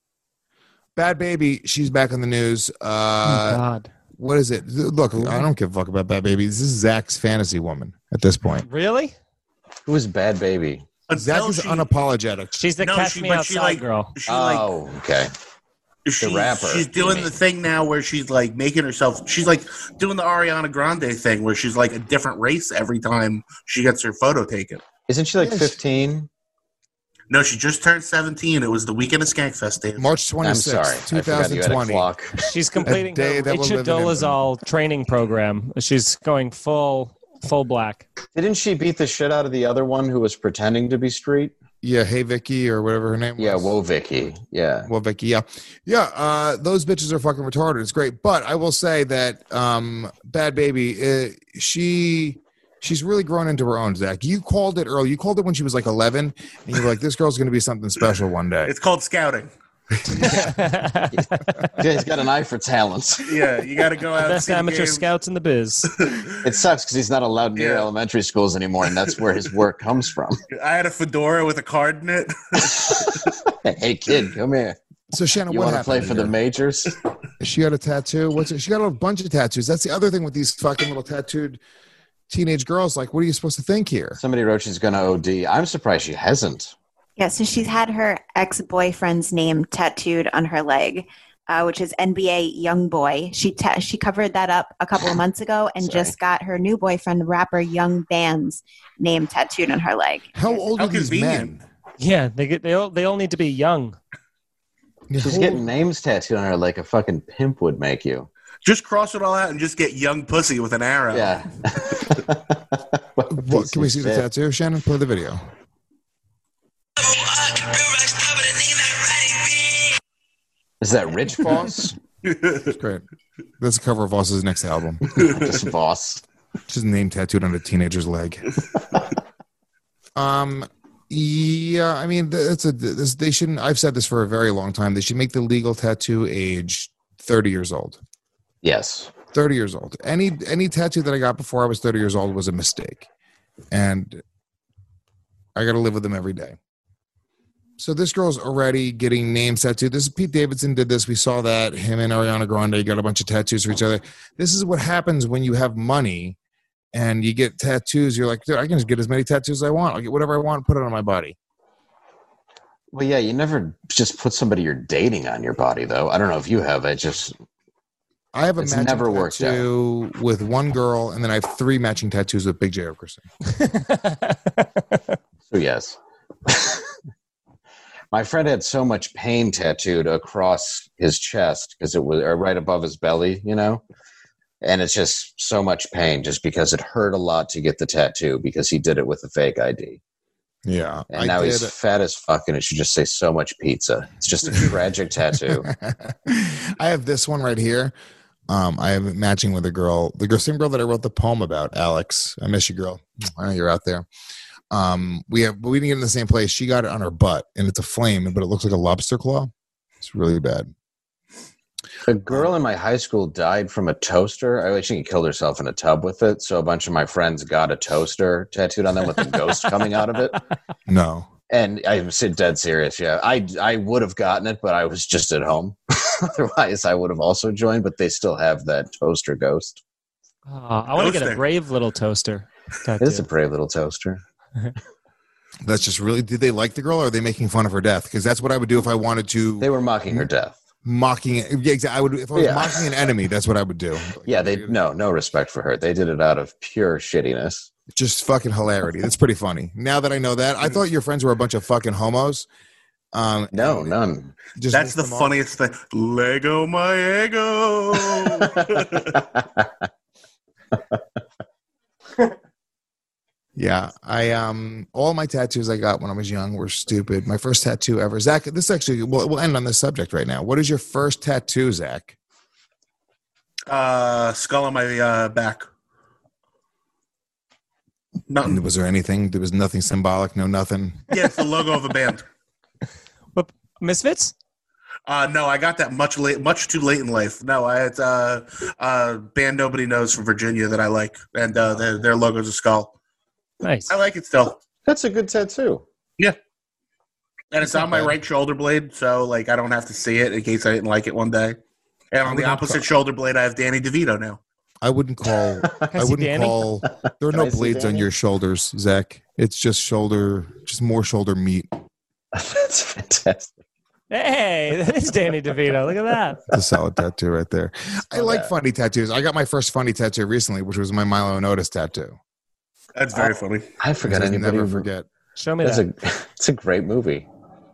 Bad Baby, she's back on the news. oh Uh, God. what is it? Look, I don't give a fuck about Bad Baby. This is Zach's fantasy woman at this point. Really? Who is Bad Baby? Zach Until is she, unapologetic. She's the No, catch she- me but outside she, like- girl. she like Oh, okay. she, rapper, she's you doing mean. the thing now where she's like making herself. She's like doing the Ariana Grande thing where she's like a different race every time she gets her photo taken. Isn't she like Yes. fifteen? No, she just turned seventeen. It was the weekend of Skankfest days. March I'm sorry. twenty-sixth, I forgot you had a twenty twenty. clock. She's completing day her that we'll Richard live in Dolezal training program. She's going full full black. Didn't she beat the shit out of the other one who was pretending to be street? Yeah, Hey Vicky or whatever her name was. Yeah, Whoa Vicky. Yeah. Well, Vicky, yeah. Yeah, uh, those bitches are fucking retarded. It's great. But I will say that um, Bad Baby, uh, she she's really grown into her own, Zach. You called it early. You called it when she was like eleven, and you were like, this girl's going to be something special one day. It's called scouting. Yeah, he's got an eye for talent. Yeah, you got to go out. and Best see the amateur games. scouts in the biz. It sucks because he's not allowed near Yeah. elementary schools anymore, and that's where his work comes from. I had a fedora with a card in it. Hey, kid, come here. So, Shannon, You what want to happened play for the here? majors? She got a tattoo. What's it? She got a bunch of tattoos. That's the other thing with these fucking little tattooed teenage girls. Like, what are you supposed to think here? Somebody wrote she's going to O D. I'm surprised she hasn't. Yeah, so she's had her ex-boyfriend's name tattooed on her leg, uh, which is N B A Youngboy. She ta- she covered that up a couple of months ago and Sorry. just got her new boyfriend, rapper Young Band's name tattooed on her leg. How old How are these convenient. men? Yeah, they get they all they all need to be young. Yeah, She's how getting old- names tattooed on her like a fucking pimp would make you. Just cross it all out and just get young pussy with an arrow. Yeah. What a What, piece can we of see the shit. tattoo, Shannon? Play the video. Is that Rich Voss? It's great. That's the cover of Voss's next album. Just Voss. Just name tattooed on a teenager's leg. Um, Yeah, I mean, that's a this, they shouldn't. I've said this for a very long time. They should make the legal tattoo age thirty years old. Yes, thirty years old. Any any tattoo that I got before I was thirty years old was a mistake, and I got to live with them every day. So this girl's already getting names tattooed. This is Pete Davidson did this. We saw that him and Ariana Grande got a bunch of tattoos for each other. This is what happens when you have money. And you get tattoos, you're like, dude, I can just get as many tattoos as I want. I'll get whatever I want and put it on my body. Well, yeah, you never just put somebody you're dating on your body, though. I don't know if you have. It just I have a it's matching never worked tattoo with one girl, and then I have three matching tattoos with Big J Okerson. So yes, my friend had so much pain tattooed across his chest because it was or right above his belly, you know. And it's just so much pain just because it hurt a lot to get the tattoo because he did it with a fake I D. Yeah. And I now did. he's fat as fuck and it should just say so much pizza. It's just a tragic tattoo. I have this one right here. Um, I have it matching with a girl, the girl, same girl that I wrote the poem about, Alex. I miss you, girl. I know you're out there. Um, we have, but we didn't get in the same place. She got it on her butt and it's a flame, but it looks like a lobster claw. It's really bad. A girl in my high school died from a toaster. I wish she killed herself in a tub with it. So a bunch of my friends got a toaster tattooed on them with a ghost coming out of it. No. And I'm dead serious. Yeah, I I would have gotten it, but I was just at home. Otherwise, I would have also joined. But they still have that toaster ghost. Oh, I want to get a brave little toaster tattoo. It is a brave little toaster. That's just really. Did they like the girl, or are they making fun of her death? Because that's what I would do if I wanted to. They were mocking her death. Mocking it. Yeah, exactly. I would if I was Yeah. mocking an enemy. That's what I would do. Yeah, they no no respect for her. They did it out of pure shittiness. Just fucking hilarity. That's pretty funny. Now that I know that, I thought your friends were a bunch of fucking homos. Um, no, none. Just That's the funniest thing. Lego my ego. Yeah, I um, all my tattoos I got when I was young were stupid. My first tattoo ever, Zach. This actually, we'll, we'll end on this subject right now. What is your first tattoo, Zach? Uh, skull on my uh, back. Nothing. Was there anything? There was nothing symbolic. No, nothing. Yeah, it's the logo of a band. What, Misfits? Uh, no, I got that much late, much too late in life. No, I had uh, uh, band nobody knows from Virginia that I like, and uh, their their logo's a skull. Nice. I like it still. That's a good tattoo. Yeah, and it's on my right shoulder blade, so like I don't have to see it in case I didn't like it one day. And on the opposite shoulder blade, I have Danny DeVito now. I wouldn't call. I, I see wouldn't Danny? call. There are Can no I see blades on Danny? your shoulders, Zach. It's just shoulder, just more shoulder meat. That's fantastic. Hey, that is Danny DeVito. Look at that. It's a solid tattoo right there. I like funny tattoos. I got my first funny tattoo recently, which was my Milo and Otis tattoo. That's very funny. I forgot I'll anybody. never forget. Show me That's that. a it's a great movie.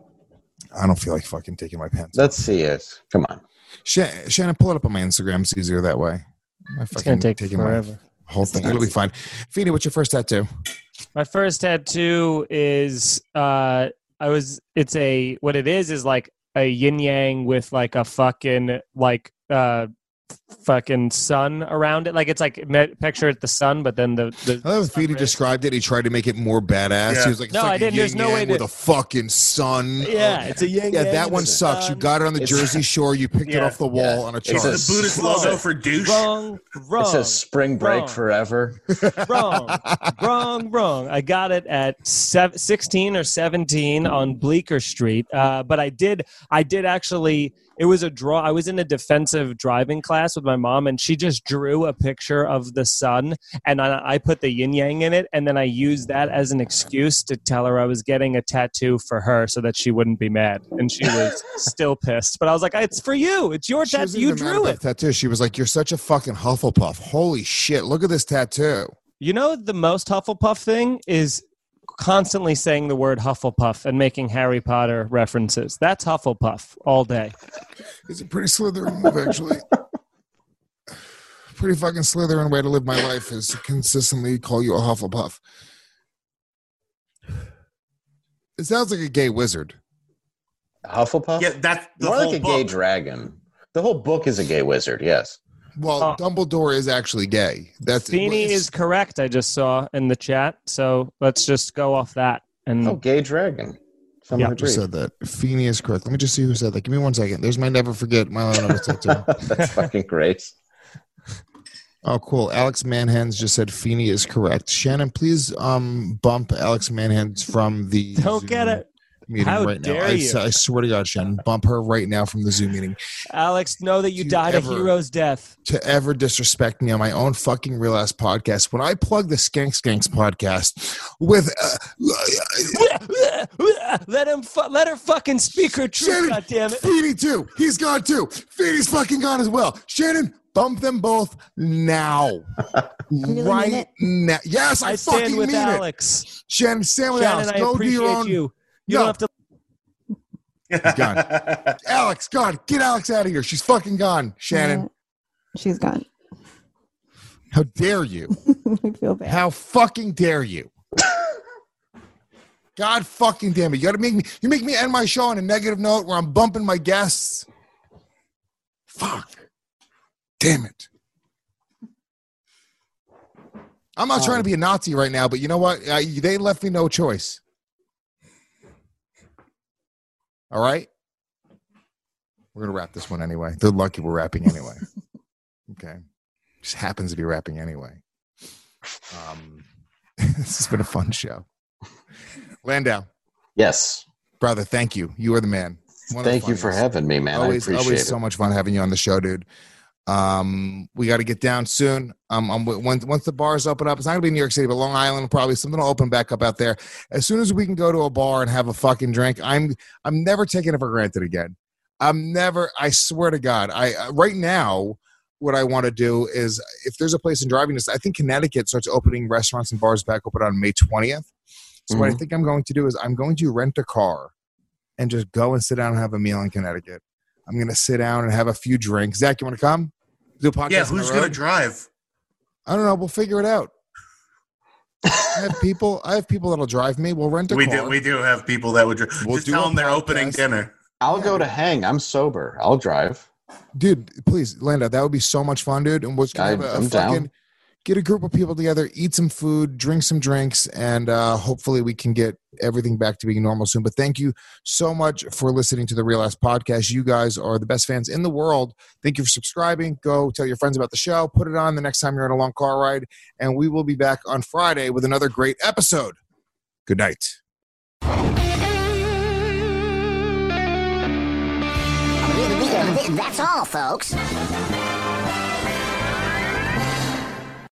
I don't feel like fucking taking my pants. Let's see it. Come on. Shannon, Shannon, pull it up on my Instagram. It's easier that way. I It's fucking going to take taking my forever. whole thing. It'll be fine. Feeny, what's your first tattoo? My first tattoo is uh I was it's a what it is is like a yin yang with like a fucking like uh fucking sun around it. Like it's like me- picture it the sun, but then the, the I love Feeny described it. He tried to make it more badass. Yeah. He was like, it's No, like I a didn't. There's no yin-yang way to- with a fucking sun. Yeah, it's a yin Yeah, yang that with one a sucks. You sun. got it on the It's- Jersey Shore. You picked it Yeah. off the wall Yeah. on a It's chart. a- The Buddhist logo for douche. Wrong, wrong. It says Spring Break wrong. Forever. wrong, wrong, wrong. I got it at sev- sixteen or seventeen on Bleecker Street. Uh, but I did, I did actually. It was a draw. I was in a defensive driving class with my mom, and she just drew a picture of the sun, and I, I put the yin yang in it, and then I used that as an excuse to tell her I was getting a tattoo for her so that she wouldn't be mad, and she was still pissed. But I was like, "It's for you. It's your She tattoo. wasn't You even mad drew about it." the tattoo. She was like, "You're such a fucking Hufflepuff. Holy shit! Look at this tattoo." You know, the most Hufflepuff thing is constantly saying the word Hufflepuff and making Harry Potter references. That's Hufflepuff all day. It's a pretty Slytherin move, actually. Pretty fucking Slytherin way to live my life is to consistently call you a Hufflepuff. It sounds like a gay wizard. Hufflepuff? Yeah, that's the More whole like a book. gay dragon. The whole book is a gay wizard, yes. Well, Oh. Dumbledore is actually gay. That's Feeny it's- is correct, I just saw in the chat. So let's just go off that. And oh, gay dragon. Someone Yeah. agreed. Who said that? Feeney is correct. Let me just see who said that. Give me one second. There's my never forget my Leonardo tattoo. That's fucking great. Oh, cool. Alex Manhands just said Feeney is correct. Shannon, please um bump Alex Manhands from the Don't Zoom get it. meeting How right now. dare I, you. I swear to God, Shannon, bump her right now from the Zoom meeting. Alex, know that you Do you died ever- a hero's death. To ever disrespect me on my own fucking real ass podcast, when I plug the Skank Skanks podcast with uh, let him, fu- let her fucking speak her truth. Shannon, God damn it! Feeney too. He's gone too. Feeney's fucking gone as well. Shannon, bump them both now. really right mean it? now. Yes, I, I fucking stand with mean Alex. it. Shannon, stand with Shannon, Alex. I Go do appreciate your own. you. You No. don't have to. He's gone. Alex, gone. Get Alex out of here. She's fucking gone. Shannon, Yeah, she's gone. how dare you? I feel bad. How fucking dare you? God fucking damn it. You gotta make me you make me end my show on a negative note where I'm bumping my guests. Fuck. Damn it. I'm not trying to be a Nazi right now, but you know what? Uh, they left me no choice. All right? We're gonna wrap this one anyway. They're lucky we're wrapping anyway. Okay. Just happens to be wrapping anyway. Um, this has been a fun show. Landau, Yes. brother, thank you. You are the man. One of the Thank you for funniest. having me, man. Always, I appreciate always it. so much fun having you on the show, dude. Um, we got to get down soon. Um, um, once once the bars open up, it's not gonna be New York City, but Long Island probably something will open back up out there. As soon as we can go to a bar and have a fucking drink, I'm I'm never taking it for granted again. I'm never. I swear to God. I uh, right now, what I want to do is if there's a place in driving distance, I think Connecticut starts opening restaurants and bars back open on May twentieth. So what I Mhm. think I'm going to do is I'm going to rent a car and just go and sit down and have a meal in Connecticut. I'm going to sit down and have a few drinks. Zach, you want to come? Do a podcast Yeah, on the who's going to road? drive? I don't know. We'll figure it out. I have people. I have people that'll drive me. We'll rent a We car. do. We do have people that would. Dri- We'll just do tell a them they're opening podcast. dinner. I'll go to hang. I'm sober. I'll drive. Dude, please, Landa, that would be so much fun, dude. And we're just gonna I- have a, a I'm fucking down. get a group of people together, eat some food, drink some drinks, and uh, hopefully we can get everything back to being normal soon. But thank you so much for listening to the Real Ass Podcast. You guys are the best fans in the world. Thank you for subscribing. Go tell your friends about the show. Put it on the next time you're on a long car ride. And we will be back on Friday with another great episode. Good night. That's all, folks.